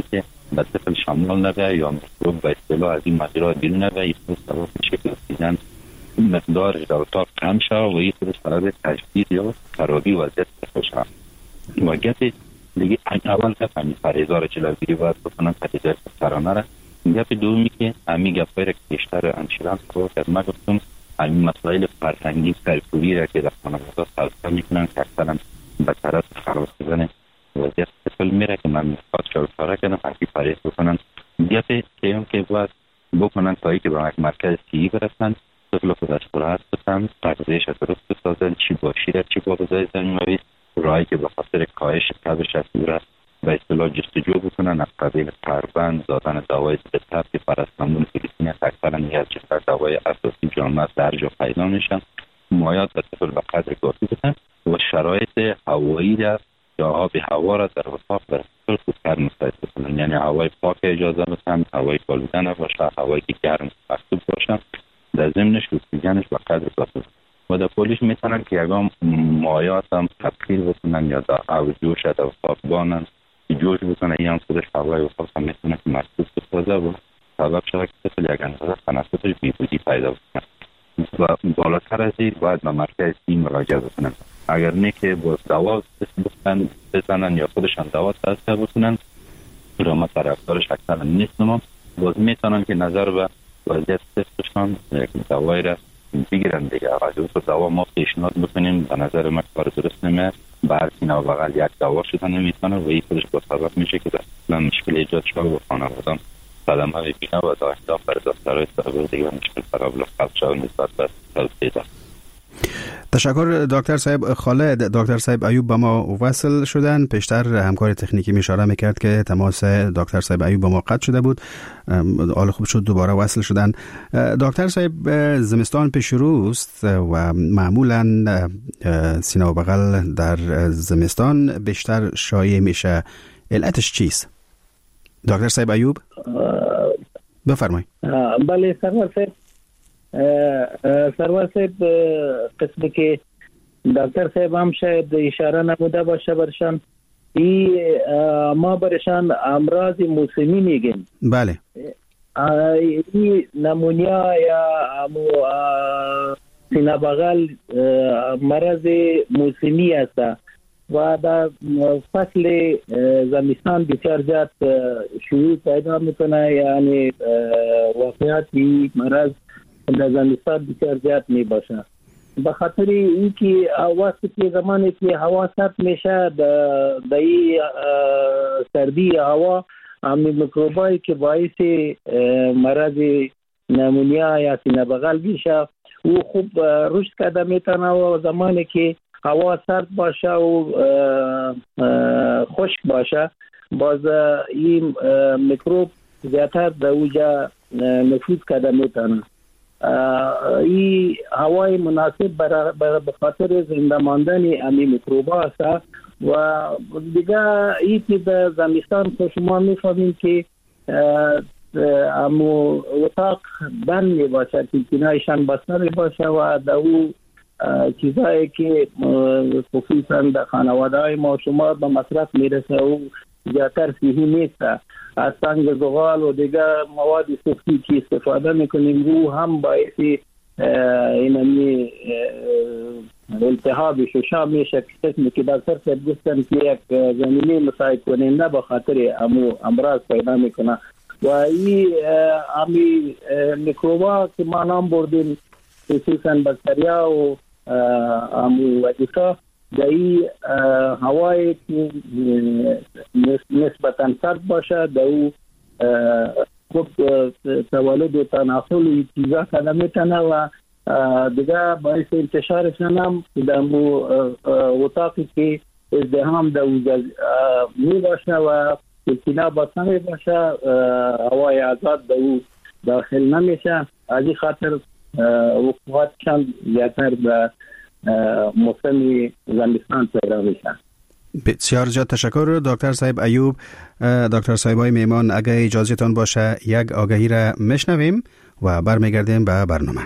به طفل شامل نبه یا میکروب به اصطلاح از این مجرات بیرون نبه، این خود سبب میشه که اکسیژن مقدارش در اتاق کم شد و این خود سبب تجدید یا خرابی وضعیت طفل شد. و گپ دیگه اول گپ همین پرهیزار چلاگیری باید بکنن پرهیزار سرانه را. گپ دومی که همین گپایی را که بیشتر انشیران رو که ما گفتم همین مسائل فرهنگی سرکوبی را که در خانواده سلسله میکنن که اکثرا به طرف خراب شدن وضعیت طفل میره که من میخواد شروع کردم حقی پرهیز بکنن. گپ سیوم که باید بکنن تا ای که به مرکز صحی برسن، طفل خود از خورهت بسن، تغذیهش درست بسازن، چی باشی در چی با غذای زمینوی راهی که به خاطر کاهش تبش از صورت به اصطلاح جستجو بکنن، از قبیل قربن، دادن دوای ضد تب که پاراستامول فیلیپین اکثرا یک از دوای اساسی جامعه در جا پیدا میشن، مایات به طفل به قدر کافی بدن و شرایط هوایی را یا آب هوا را در اتاق برای طفل خودکار مساعد بکنن، یعنی هوای پاک اجازه بدن، هوای آلوده نباشه، هوایی که گرم مکتوب باشه، در ضمنش اکسیژنش به قدر کافی و در پولیش میتونن که یکم مایات هم تبخیر بکنن یا در او جوش در اتاق بانن که جوش بکنن، این هم خودش هوای اتاق هم میتونه که مکتوب بسازه و سبب شده که طفل یک اندازه تنفسش بیهودی پیدا بکنن و بالاتر از این باید به مرکز صحی مراجعه بکنن. اگر نه که باز دوا بسن بزنن یا خودشان دوا تازه بکنن را ما طرفدارش اکثرا نیستم، باز میتونن که نظر به وضعیت طفلشان یک دوایی را بگیرن دیگه. اگر تو دوا ما پیشنهاد بکنیم به نظر ما کار درست نمیه، بر سینه و بغل یک دوا شدن نمیتونه و این خودش با سبب میشه که اصلا مشکل ایجاد شد و خانوادان صدمه ببینه و در احتاف بر دسترهای سبب دیگه مشکل فرابل خلق شد نسبت به تلفیده. تشکر دکتر صاحب خالد. دکتر صاحب ایوب با ما وصل شدن. پیشتر همکار تکنیکی می اشاره میکرد که تماس دکتر صاحب ایوب با ما قطع شده بود، حال خوب شد دوباره وصل شدن. دکتر صاحب زمستان پیش روست و معمولا سینه و بغل در زمستان بیشتر شایع میشه، علتش چیست؟ دکتر صاحب ایوب بفرمایید. بله سرور صاحب، سرور صاحب قسمی که دکتر صاحب هم شاید اشاره نموده باشه برشان، ای ما برشان امراض موسمی میگیم. بله. ای نمونیا یا سینه بغل مرض موسمی است و در فصل زمستان بسیار زیاد شیوع پیدا میکنه، یعنی واقعیت این مرض در زمستان بسیار زیاد می باشه. به خاطر اینکه وقتی که زمانی که هوا سرد میشه در این سردی هوا همین میکروبایی که باعث مرض نمونیا یا سینه بغل میشه او خوب رشد کرده میتونه و زمانی که هوا سرد باشه و خشک باشه باز این میکروب زیادتر در اوجا نفوذ کرده میتونه. این هوای مناسب برای بخاطر زنده ماندن امی میکروبا است و دیگه این که در زمستان که شما میفهمین که امو اتاق بند می باشه که کنایشان بسته می باشه و در او چیزایی که خصوصا در خانواده های ما شما به مصرف میرسه و زیادتر صحی نیست، از سنگ زغال و دیگر مواد سفتی که استفاده میکنیم او هم باعث اینمی التهاب ششا میشه که قسمی که در سر گفتن که یک زمینی مساعد کننده به خاطر امو امراض پیدا میکنه و این امی میکروبا که ما نام بردیم خصوصا بکتریا و امو وجیکا در این هوای که نسبتا سرد باشه در او خوب تولد و تناسل چیزا کنه میتونه و دیگه باعث انتشارشان هم در اتاقی که ازدحام در او می باشه و سینه بسته می باشه هوای آزاد در او داخل نمیشه. از این خاطر وقوعاتشان زیادتر به موسم زمستان پیدا میشه. بسیار زیاد تشکر دکتر صاحب ایوب. دکتر صاحب های میمان اگه اجازهتان باشه یک آگهی را میشنویم و برمیگردیم به برنامه.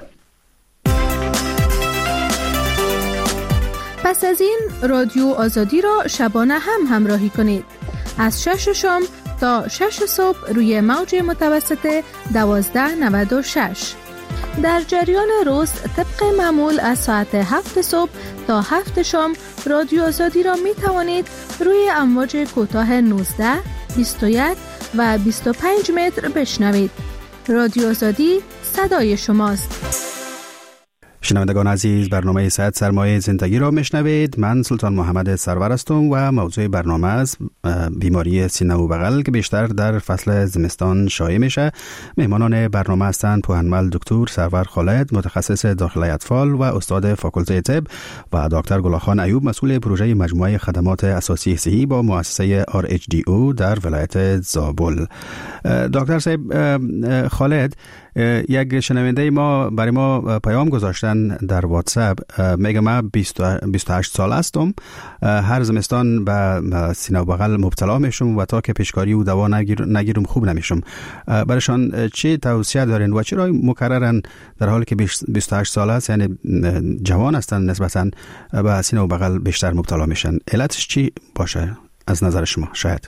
پس از این رادیو آزادی را شبانه هم همراهی کنید. از شش شام تا شش صبح روی موج متوسط دوازده نود و شش. در جریان روز طبق معمول از ساعت هفت صبح تا هفت شام رادیو آزادی را می توانید روی امواج کوتاه نوزده، بیست و یک و بیست و پنج متر بشنوید. رادیو آزادی صدای شماست. شنوندگان عزیز، برنامه صحت سرمایه زندگی را میشنوید. من سلطان محمد سرور هستم و موضوع برنامه است بیماری سینه و بغل که بیشتر در فصل زمستان شایع میشه. مهمانان برنامه هستند پوهنمل دکتر سرور خالد، متخصص داخلی اطفال و استاد فاکولته طب، و دکتر گلاخان ایوب، مسئول پروژه مجموعه خدمات اساسی صحی با مؤسسه آر اچ دی او در ولایت زابل. دکتر صاحب خالد، یک شنونده ما برای ما پیام گذاشتن در واتساپ، میگه من بیست و هشت سال هستم، هر زمستان به سینه و بغل مبتلا میشم و تا که پیشکاری و دوا نگیر نگیرم خوب نمیشم. برایشان چه توصیه دارین و چرا مکررن در حالی که بیست و هشت سال است، یعنی جوان هستن، نسبتا به سینه و بغل بیشتر مبتلا میشن؟ علتش چی باشه از نظر شما؟ شاید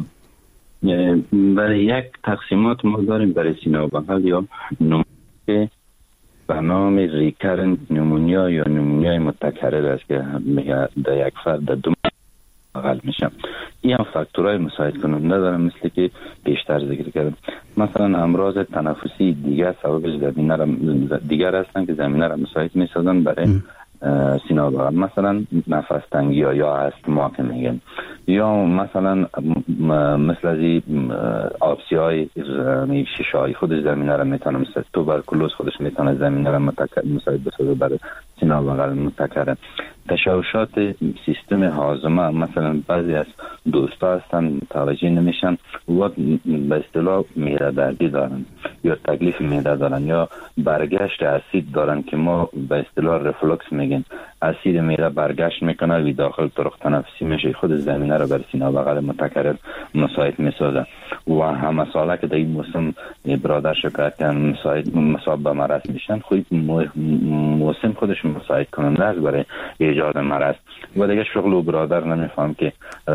برای یک تقسیمات ما داریم برای سینه و بغل، یا نمونه به نام ریکرنت نمونیا یا نمونیای متکرر است که در یک فرد در دو بغل میشه. این هم فاکتورهای مساعد کننده دارن، مثل که بیشتر ذکر کردم. مثلا امراض تنفسی دیگر سبب زمینه را دیگر هستن که زمینه را مساعد میسازن برای سینه و بغل، مثلا نفس تنگی یا استما که میگن، یا مثلا مثل از آبسی های شیشه های خودش زمینه را میتونه، مثل توبرکولوز خودش میتونه زمینه را مساعد بسازه برای سینه و بغل متکرر. تشوشات سیستم هاضمه، مثلا بعضی از دوستا هستن توجه نمیشن و به اصطلاح معده دردی دارن یا تکلیف معده دارن یا برگشت اسید دارن که ما به اصطلاح رفلوکس میگن. اسید معده برگشت میکنه و داخل طرق تنفسی میشه، خود زمینه را بر سینه و بغل متکرر مساعد میسازه. و همه ساله که در این موسم برادر شکایت کردن مساعد مصاب به مرض میشن، خود موسم خودش مساعد کننده است برای ایجاد مرض. و دیگه شغل و برادر نمیفهم که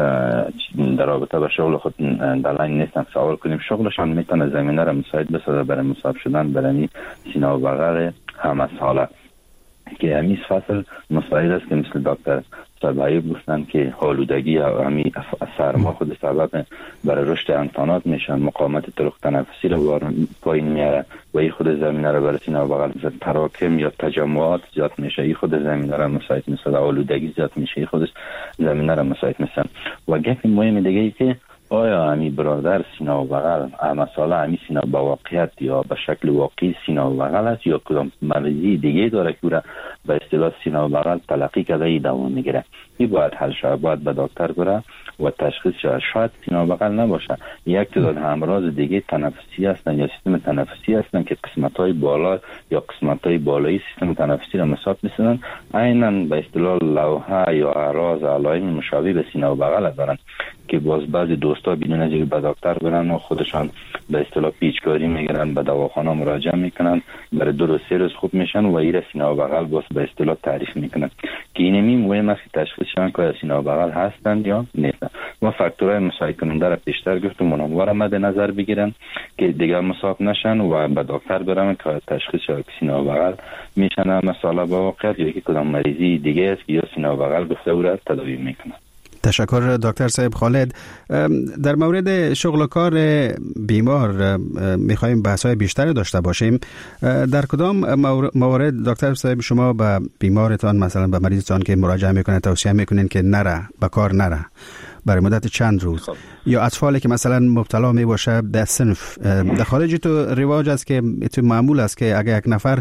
در رابطه با شغل خود دلنگ نیستن سوال کنیم، شغلشان میتونه زمینه را مساعد بسازه برای مصاب شدن برای سینه و بغل همه ساله. که همیز فصل مساعد است که مثل دکتر سربایی گفتن که آلودگی و همی سرما خود سبب برای رشد انتانات میشن، مقاومت طرق تنفسی رو پایین میاره و این خود زمینه رو برای سینه و بغل مثل تراکم یا تجمعات زیاد میشه، این خود زمینه رو مساعد میشه، آلودگی زیاد میشه، این خودش زمینه رو مساعد میشه. و گفت مهم دیگه ای که آیا همی برادر سینه و بغل مسئله همی سینه با واقعیت یا به شکل واقعی سینه و بغل است یا کدام مریضی دیگه داره که به اصطلاح سینه و بغل تلقی کرده ای دوام میگیره؟ این باید حل شود، باید به دکتر بره و تشخیص شود. شاید سینه و بغل نباشه، یک تعداد امراض دیگه تنفسی هستن یا سیستم تنفسی هستن که قسمت‌های بالا یا قسمت‌های بالایی سیستم تنفسی را مساعد می‌سازن، عیناً به اصطلاح لوحه یا اعراض علائم مشابه به سینه و بغل دارن که باز بعضی دوستا بدون از اینکه به دکتر برن و خودشان به اصطلاح پیچکاری میگیرن، به دواخانه مراجعه میکنن، برای دو روز سه روز خوب میشن و این سینه و بغل باز به اصطلاح تعریف میکنن که اینمی مهم است که تشخیص شون که سینه و بغل هستند یا نیستند. ما فاکتورهای مساعد کننده را پیشتر گفتم، اونها را مد نظر بگیرن که دیگه مصاب نشن و به دکتر برن که تشخیص شون که سینه و بغل میشن مسئله با واقعیت یا که کدام مریضی دیگه است که یا سینه و بغل گفته او را تداوی میکنن. تشکر دکتر صاحب خالد. در مورد شغل و کار بیمار میخوایم بحث‌های بیشتری داشته باشیم. در کدام موارد دکتر صاحب شما به بیمارتان، مثلا به مریضتان که مراجعه میکنه توصیه میکنین که نره به کار نره برای مدت چند روز؟ یا اطفالی که مثلا مبتلا می باشه در صنف، در خارج تو رواج است که تو معمول است که اگر یک نفر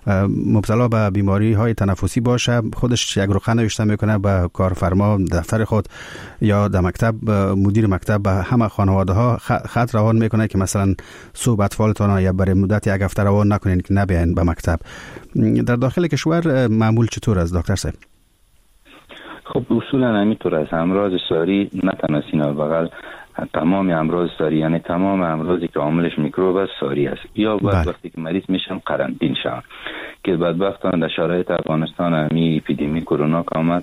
مبتلا به بیماری های تنفسی باشه خودش یک رخنه نوشته میکنه به کارفرما دفتر خود یا در مکتب مدیر مکتب به همه خانواده ها خط روان میکنه که مثلا صبح اطفالتان یا برای مدت یک هفته روان نکنین که نبیاین به مکتب. در داخل کشور معمول چطور است دکتر صاحب؟ خب اصولا همینطور است. امراض ساری نه تنها سینه و بغل، تمام امراض ساری یعنی تمام امراضی که عاملش میکروب است ساری است، یا بعد وقتی که مریض میشن قرنطین شون که بدبختانه در شرایط افغانستان همی اپیدمی کرونا که آمد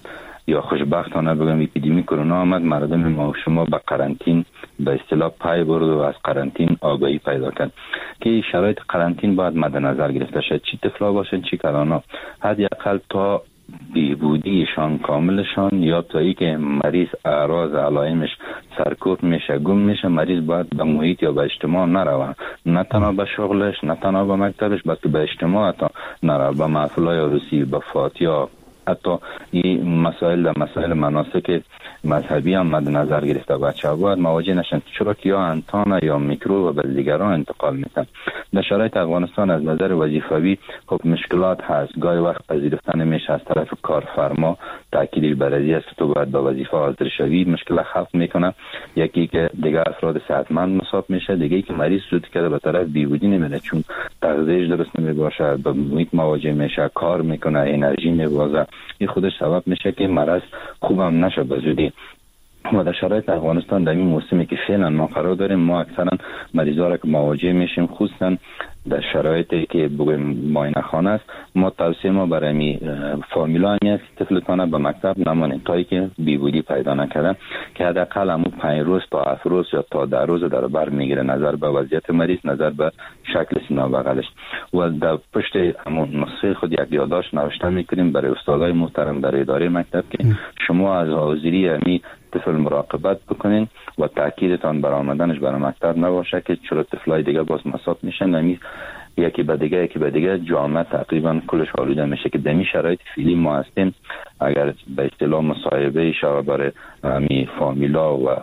یا خوشبختانه بگم اپیدمی کرونا آمد، مردم ما و شما به قرنطین به اصطلاح پای برد و از قرنطین آگاهی پیدا کرد که شرایط قرنطین باید مد نظر گرفته شد. چی طفلا باشن چی کلانا، حداقل تا بیهودیشان کاملشان یا تا ای که مریض اعراض علائمش سرکوب میشه گم میشه، مریض باید به محیط یا به اجتماع نروه، نه تنها به شغلش نه تنها به مکتبش بلکه به اجتماع حتی نروه، به محفلای عروسی به فاتحه حتی این مسائل در مسائل مناسک مذهبی هم مد نظر گرفته. بچه ها باید مواجه نشن، چرا که یا انتانه یا میکرو و به دیگران انتقال میتن. در شرایط افغانستان از نظر وظیفوی خب مشکلات هست، گاهی وقت پذیرفتن میشه از طرف کارفرما تأکید بر این است که تو باید با وظیفه حاضر شوی، مشکل خلق میکنه. یکی که دیگه افراد صحتمند مصاب میشه، دیگه که مریض شد که به طرف بیهودی نمیره چون تغذیه‌اش درست نمیباشه، با محیط مواجه میشه، کار میکنه، انرژی میبازه، این خودش سبب میشه که مرض خوبم نشه به زودی. ما در شرایط افغانستان در این موسمی که فعلا ما قرار داریم، ما اکثرا مریضا را که مواجه میشیم خصوصا در شرایطی که بگویم معاینه خانه است، ما توصیه ما برای می فامیلا همی است که طفلتان به مکتب نمانید تا اینکه بیهودی پیدا نکردن که حداقل همون پنج روز تا هفت روز یا تا ده روز در بر میگیره نظر به وضعیت مریض، نظر به شکل سینه بغلش. و در پشت همون نسخه خود یک یادداشت نوشته میکنیم برای استادای محترم در اداره مکتب که شما از حاضری همی طفل مراقبت بکنین و تاکیدتان بر آمدنش برای مکتب نباشه که چرا طفلای دیگه باز مصاب میشن، نمی یکی به دیگه یکی به دیگه جامعه تقریبا کلش آلوده میشه که دمی شرایط فعلی ما هستیم. اگر به اصطلاح مصاحبه شما برای می فامیلا و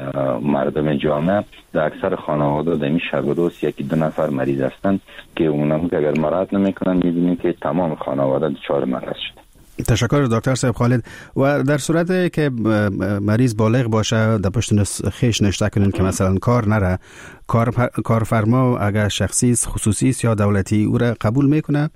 مردم جامعه در اکثر خانواده دمی شب و روز یکی دو نفر مریض هستن که اونم که اگر مراعات نمیکنن میبینیم که تمام خانواده دچار مرض شده. تشکر دکتر صاحب خالد. و در صورتی که مریض بالغ باشه در پشت خیش نشته کنین که مثلا کار نره، کار کارفرما اگر شخصی خصوصی یا دولتی او را قبول میکنه؟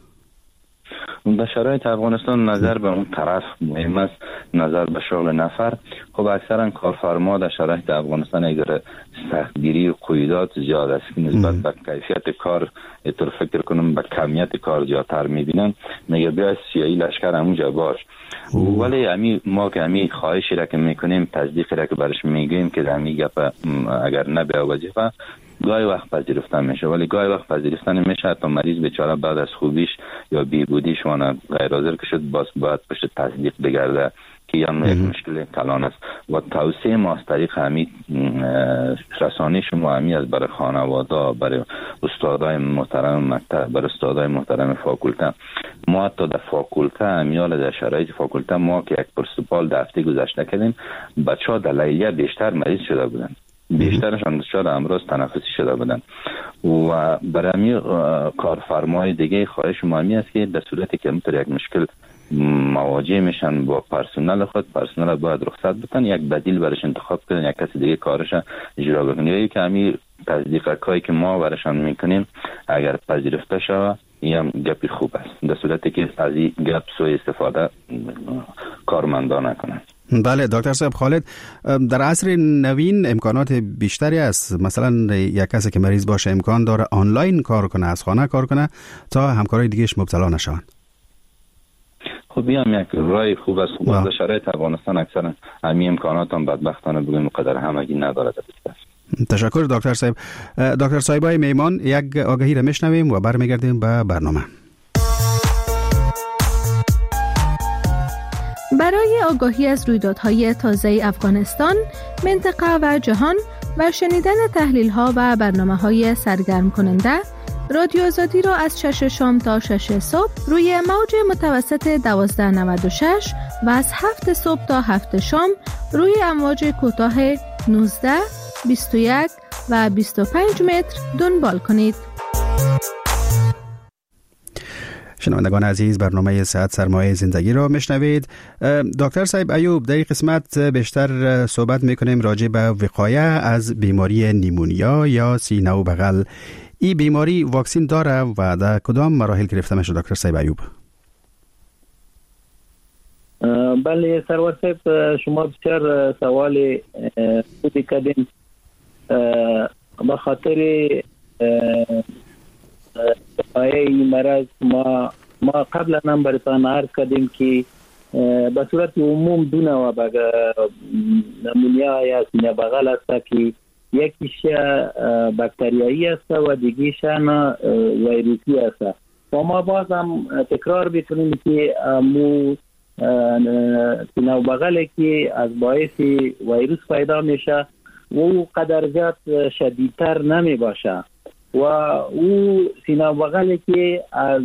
در شرایط افغانستان نظر به اون طرف مهم است، نظر به شغل نفر. خب اکثرا کارفرما در شرایط افغانستان اگر سختگیری و قیودات زیاد است که نسبت به کیفیت کار اتر فکر کنم به کمیت کار زیادتر میبینن، میگه بیا سیایی لشکر همونجا باش. ولی امی ما که امی خواهشی را که میکنیم، تصدیقی را که برش میگیم که امی گپ اگر نبیا وظیفه گاهی وقت پذیرفتن میشه، ولی گاهی وقت پذیرفتن میشه تا مریض بیچاره بعد از خوبیش یا بیهودیش وانه غیر حاضر که شد باز باید پشت تصدیق بگرده که یا یک مشکل کلان است. و توصیه ما از طریق همی رسانه شما همی از برای خانواده، برای استادای محترم مکتب، برای استادای محترم فاکولته، ما حتی در فاکولته همیال در شرایط فاکولته ما که یک پرسپال در هفته گذشته کردیم، بچه ها در لیلیه بیشتر مریض شده بودن، بیشترشان دچار امراض تنفسی شده بودن. و برای همی کارفرمای دیگه خواهش ما همی است که در صورتی که همطور یک مشکل مواجه میشن با پرسنل خود، پرسنل باید رخصت بتن، یک بدیل برش انتخاب کنن، یک کسی دیگه کارش اجرا بکنه. یا که همی تصدیقاتی که ما برشان میکنیم اگر پذیرفته شود این هم گپی خوب است، در صورتی که از این گپ سوء استفاده کارمندان نکنن. بله دکتر صاحب خالد، در عصر نوین امکانات بیشتری است. مثلا یک کسی که مریض باشه امکان داره آنلاین کار کنه، از خانه کار کنه تا همکارای دیگهش مبتلا نشون. خب این هم یک راه خوب است. خوب در شرایط افغانستان اکثرا همین امکانات هم بدبختانه بگیم قدر همگی نداره. تشکر دکتر صاحب. دکتر صاحبای میمان، یک آگهی را میشنویم و برمیگردیم به برنامه. برای آگاهی از رویدادهای تازه افغانستان، منطقه و جهان و شنیدن تحلیل‌ها و برنامه‌های سرگرم کننده، رادیو آزادی را از شش شام تا شش صبح روی موج متوسط دوازده نود و شش و از هفت صبح تا هفت شام روی امواج کوتاه نوزده، بیست و یک و بیست و پنج متر دنبال کنید. شنوندگان عزیز، برنامه صحت سرمایه زندگی را میشنوید. دکتر صاحب ایوب، در این قسمت بیشتر صحبت میکنیم راجع به وقایه از بیماری نیمونیا یا سینه و بغل. این بیماری واکسین داره و در کدام مراحل گرفته میشه دکتر صاحب ایوب؟ بله سرور صاحب، شما بسیار سوال خوبی کردین. به خاطر این مرض ما ما قبلا هم براتون عرض کردیم که به صورت عموم دو نوع نمونیا یا سینه بغل است که یکیش باکتریایی است و دیگیش ویروسی است و ما باز هم تکرار می‌کنیم که مو سینه بغلی که از باعث ویروس پیدا میشه و او قدر زیاد شدیدتر نمی باشه و او سینه بغلی که از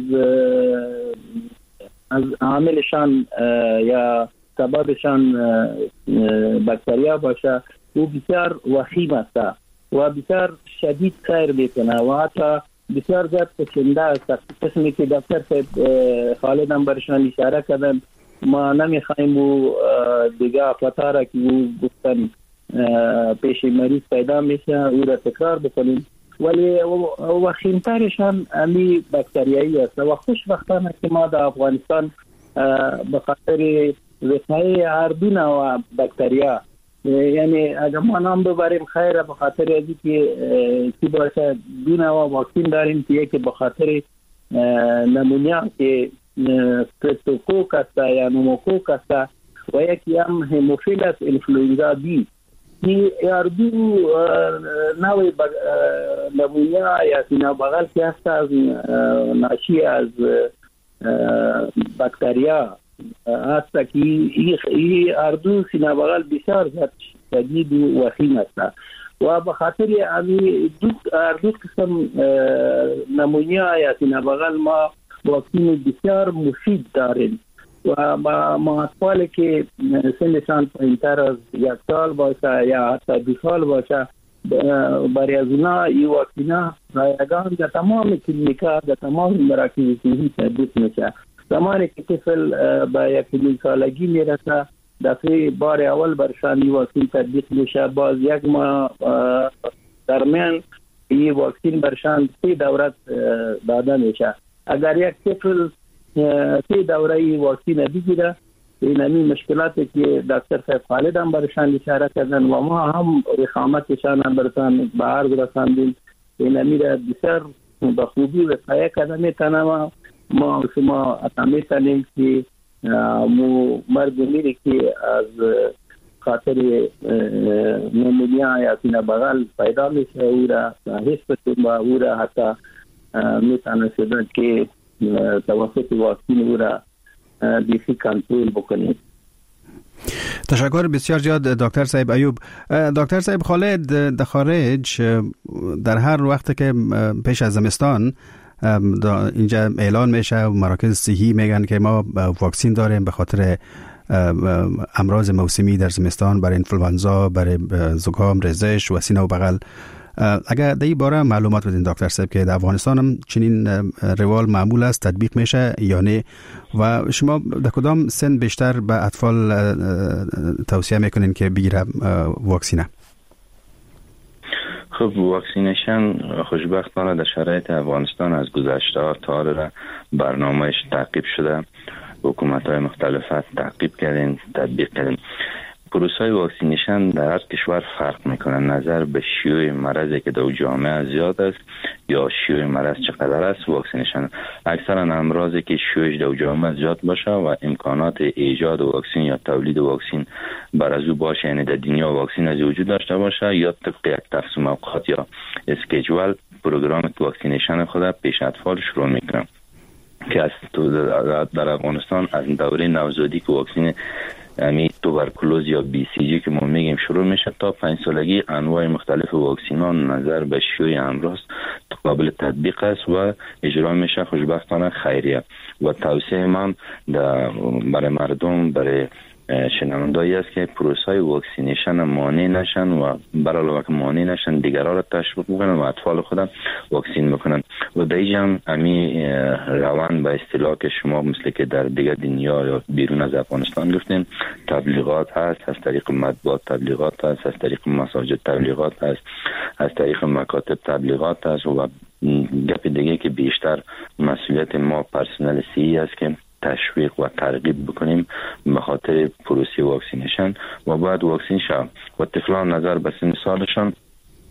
از عاملشان یا سببشان باکتریا باشه او بسیار وخیم است و بسیار شدید سیر میکنه و حتی بسیار زیاد کشنده است. قسمی که دکتر خالد هم برشان اشاره کردن ما نمیخوایم او دیگه افلاتاره که او گفتن پیش مریض پیدا میشه او را تکرار بکنیم ولی وخیمترشان امی باکتریایی است و خوشبختانه که ما در افغانستان به خاطر وقایع هر دو نوع باکتریا یعنی اگر ما نام ببریم خیره به خاطر ازی که چی باشه دو نوع واکسین داریم که یکی به خاطر نمونیا که سترپتوکوک است یا نوموکوک است و یکی هم هموفیلس انفلوئنزا بی که هر دو نوع نمونیا یا سینه بغل که هست از ناشی از باکتریا هست که این هر دو سینه بغل بسیار زیاد شدید و وخیم است و به خاطر هر دو قسم نمونیا یا سینه بغل ما واکسین بسیار مفید داریم و ما اطفالی که سنشان پایینتر از یک سال باشه یا حتی دو سال باشه برای از اونا این واکسینا رایگان در تمام کلینیکا در تمام مراکز صحی تطبیق میشه. زمانی که طفل به یک سالگی میرسه دفعه بار اول برشان این واکسین تطبیق میشه باز یک ماه درمیان این واکسین برشان سه دورت داده میشه. اگر یک طفل سه دوره این واکسین بگیره این همین مشکلاتی که دکتر صاحب خالد هم برشان اشاره کردن و ما هم رخامتشان هم برشان به عرض رساندیم این همین بسیار به خوبی وقایع کرده میتونه ما ما شما اتمیتنیم که مردمی که از خاطر نمونیا یا سینه بغل پیدا میشه او را حس بکنیم و او را حتی میتونه شدن که توسط واکسین او را بیشی کنترل بکنیم. تشکر بسیار زیاد دکتر صاحب ایوب. دکتر صاحب خالد در خارج در هر وقت که پیش از زمستان اینجا اعلان میشه و مراکز صحی میگن که ما واکسین داریم به خاطر امراض موسمی در زمستان برای انفلوانزا، برای زکام، رزش و سینه و بغل. اگر در این باره معلومات بدین دکتر صاحب که در افغانستان هم چنین روال معمول است تطبیق میشه یا نه و شما در کدام سن بیشتر به اطفال توصیه میکنین که بگیره واکسینه؟ خب واکسینیشن خوشبختانه در شرایط افغانستان از گذشته ها تا حالا برنامهش تعقیب شده، حکومت های مختلف تعقیب کردن، تطبیق کردن. پروسه واکسینیشن در هر کشور فرق میکنه نظر به شیوع مرضی که در جامعه زیاد است یا شیوع مرض چقدر است. واکسینیشن اکثرا امراضی که شیوعش در جامعه زیاد باشه و امکانات ایجاد واکسین یا تولید واکسین بر از او باشه، یعنی در دنیا واکسین از وجود داشته باشه یا طبق یک تقسیم اوقات یا اسکیجول پروگرام واکسینیشن خود پیش اطفال شروع میکنن که از در افغانستان از دوره نوزادی که واکسین امی توبرکلوز یا بی سی جی که ما میگیم شروع میشه تا پنج سالگی انواع مختلف واکسینان نظر به شیوع امراض قابل تطبیق است و اجرا میشه خوشبختانه خیریه و توصیه من برای مردم برای شنوندایی است که پروسه واکسینیشن مانع نشن و برای که مانع نشن دیگران را تشویق بکنن و اطفال خودم واکسین بکنن و در اینجا هم امی روان به اصطلاح که شما مثل که در دیگر دنیا یا بیرون از افغانستان گفتین تبلیغات هست، از طریق مطبوعات تبلیغات هست، از طریق مساجد تبلیغات هست، از طریق مکاتب تبلیغات هست و گپ دیگه که بیشتر مسئولیت ما پرسنل سی است که تشویق و ترغیب بکنیم به خاطر پروسه واکسینیشن و باید واکسین شوند و طفلان نظر به سن سالشان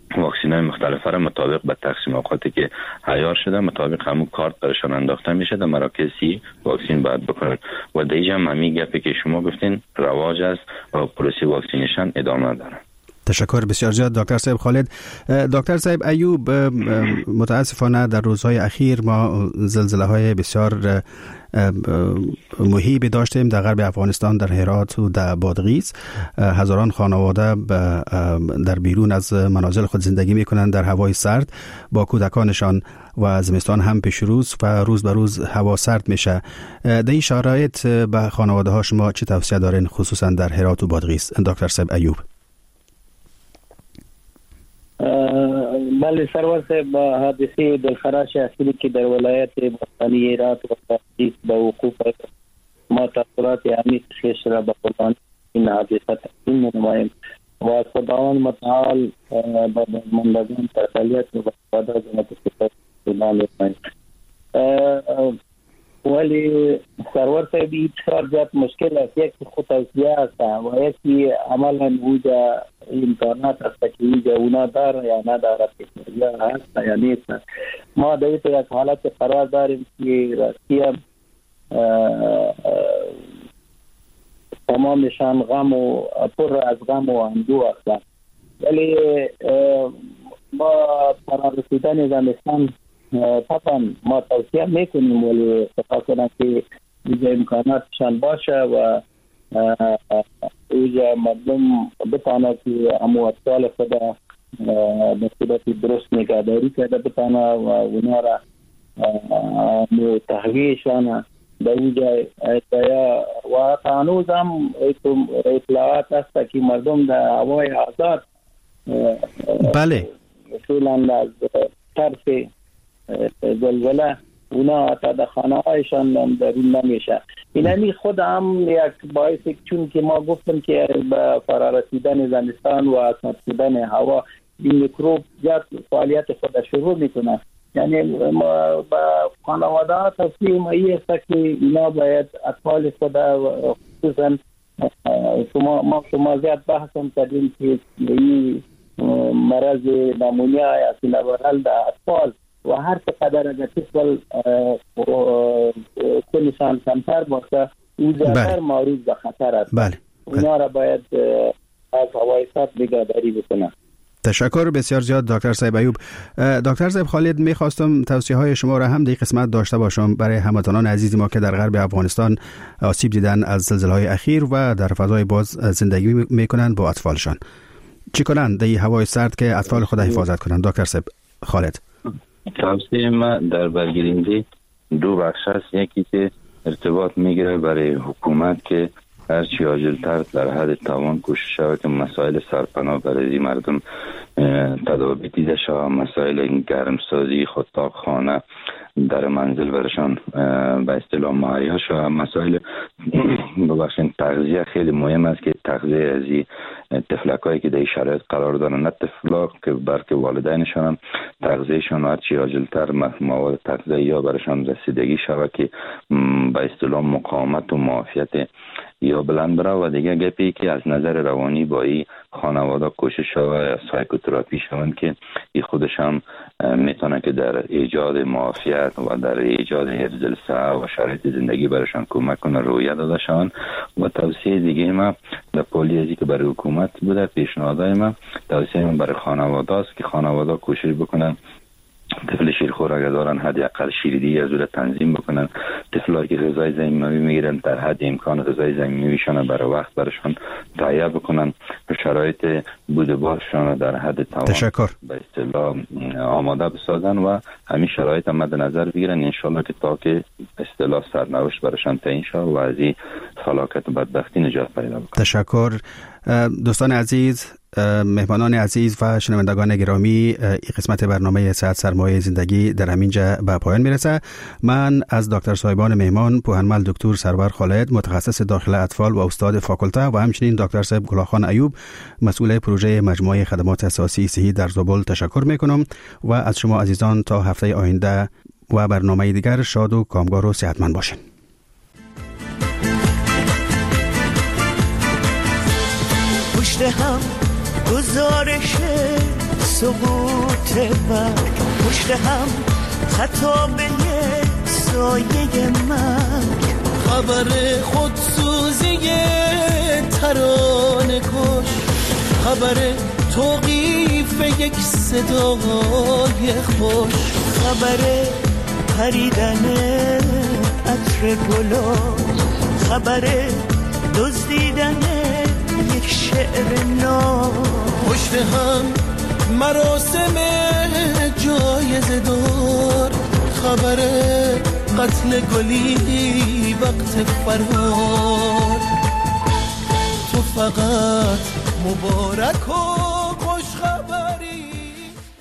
واکسین های مختلف را مطابق به تقسیم اوقاتی که عیار شده مطابق همون کارت برشان انداخته میشه در مراکزی واکسین باید بکنن و دیگه هم همین گپی که شما گفتین رواج است و پروسه واکسینیشن ادامه داره. تشکر بسیار زیاد دکتر صاحب خالد. دکتر صاحب ایوب، متاسفانه در روزهای اخیر ما زلزله های بسیار مهیبی داشتیم در غرب افغانستان، در هرات و در بادغیس. هزاران خانواده در بیرون از منازل خود زندگی میکنند در هوای سرد با کودکانشان و زمستان هم پیش روز و روز به روز هوا سرد میشه. در این شرایط به خانواده ها شما چه توصیه دارین، خصوصا در هرات و بادغیس؟ دکتر صاحب ایوب. بله سرور صاحب، حادثه دلخراش اخیری که در ولایت باستانی هرات و بادغیس به وقوع پیوست ما تاثیرات عمیق خویش را به قربانی این حادثه تقدیم نماییم و از خداوند متعال به درماندگان تسلیت و به خدا جنت الفردوس دعا می‌کنیم. ولی سرور صاحب این بسیار زیاد مشکل است. یکی خود توصیه است و یکی عملا اوجا امکانات است که اوجا اونا داره یا نداره، یا هست یا نیست. ما در یک حالت قرار داریم که راستی هم تمامشان غم و پر از غم و اندوه است. ولی ما قرار رسیدن زمستان طبعا ما توصیه میکنیم ولی خطا کنم که اوجا امکاناتشان باشه و اوجا مردم بتانه که امو اطفال خود به صورت درست نگهداری کرده بتانه و اونا را تحویشان در اوجا اتایا و تانوز هم اطلاعات است که مردم در هوای آزاد بله اصولا از ترس زلزله اونا تا در خانه هایشان درون نمیشه. اینمی خود هم یک باعث، چون که ما گفتم که به فرارسیدن زمستان و اسمدن هوا این میکروب زیاد فعالیت خود شروع میکنه. یعنی ما به خانواده ها توصیه ما این است که اینا باید اطفال خود خصوصا شما ما شما زیاد بحث هم کردیم که این مرض نمونیا یا سینه بغل در اطفال و هر چقدر اگر طفل کنشان کمتر باشه او زیادتر معرض به خطر است. بله. اونا را باید از هوای سرد نگهداری بکنن. تشکر بسیار زیاد دکتر صاحب ایوب. دکتر صاحب خالد، میخواستم توصیه های شما را هم در قسمت داشته باشم برای هموطنان عزیز ما که در غرب افغانستان آسیب دیدن از زلزله های اخیر و در فضای باز زندگی میکنند با اطفالشان. چی کنند در هوای سرد که اطفال خود حفاظت کنند؟ دکتر صاحب خالد. توصیه ما در برگیرنده دو بخش است. یکی که ارتباط میگیره برای حکومت که هرچی عاجل‌تر در حد توان کوشش شود که مسائل سرپناه برای مردم تداوی دیده شود، مسائل گرمسازی، خودتاق خانه در منزل برشان به اصطلاح مهیا شود، مسائل ببخشید تغذیه خیلی مهم است که تغذیه از این طفلکایی که در شرایط قرار دارن، نه طفلا که بلکه والدینشان هم تغذیهشان هرچی عاجل‌تر مواد تغذیه‌ای برشان رسیدگی شود که به اصطلاح مقاومت و معافیت یا بلند بره. و دیگه گپی که از نظر روانی با این خانواده کوشش و سایکوتراپی شوند که این خودش هم میتونه که در ایجاد معافیت و در ایجاد حفظ الصحه و شرایط زندگی برشان کمک کنه رویه داده شوند. و توصیه دیگه ما در پالیزی که برای حکومت بوده، پیشنهادهای ما توصیه ما برای خانواده است که خانواده کوشش بکنن طفل شیرخور اگر دارن حداقل شیردهی از اون تنظیم بکنن. طفلایی که غذای ضمیموی میگیرن در حد امکان غذای ضمیمویشان برای وقت برشان تهیه بکنن، شرایط بوده باششان در حد توان تشکر به اصطلاح آماده بسازن و همین شرایط هم مد نظر بگیرن انشالله که تا که اصطلاح سرنوشت برشان تعیین شود و از این فلاکت و بدبختی نجات پیدا بکنن. تشکر دوستان عزیز، مهمانان عزیز و شنوندگان گرامی، این قسمت برنامه صحت سرمایه زندگی در همینجا به پایان میرسه. من از دکتر صاحبان مهمان پوهنمل دکتر سرور خالد، متخصص داخل اطفال و استاد فاکولته، و همچنین دکتر صاحب گلاخان ایوب، مسئول پروژه مجموعه خدمات اساسی صحی در زابل تشکر میکنم و از شما عزیزان تا هفته آینده و برنامه دیگر شاد و کامگار و صحتمند باشین. پشت هم گزارش سقوط و پشت هم خطابه سایه من، خبر خودسوزی ترانه کش، خبر توقیف یک صدای خوش، خبر پریدن عطر گلا، خبر دزدیدن یک شعر نو، پشت هم مراسم جایزه دار، خبر قتل گلی وقت فرار، تو فقط مبارک و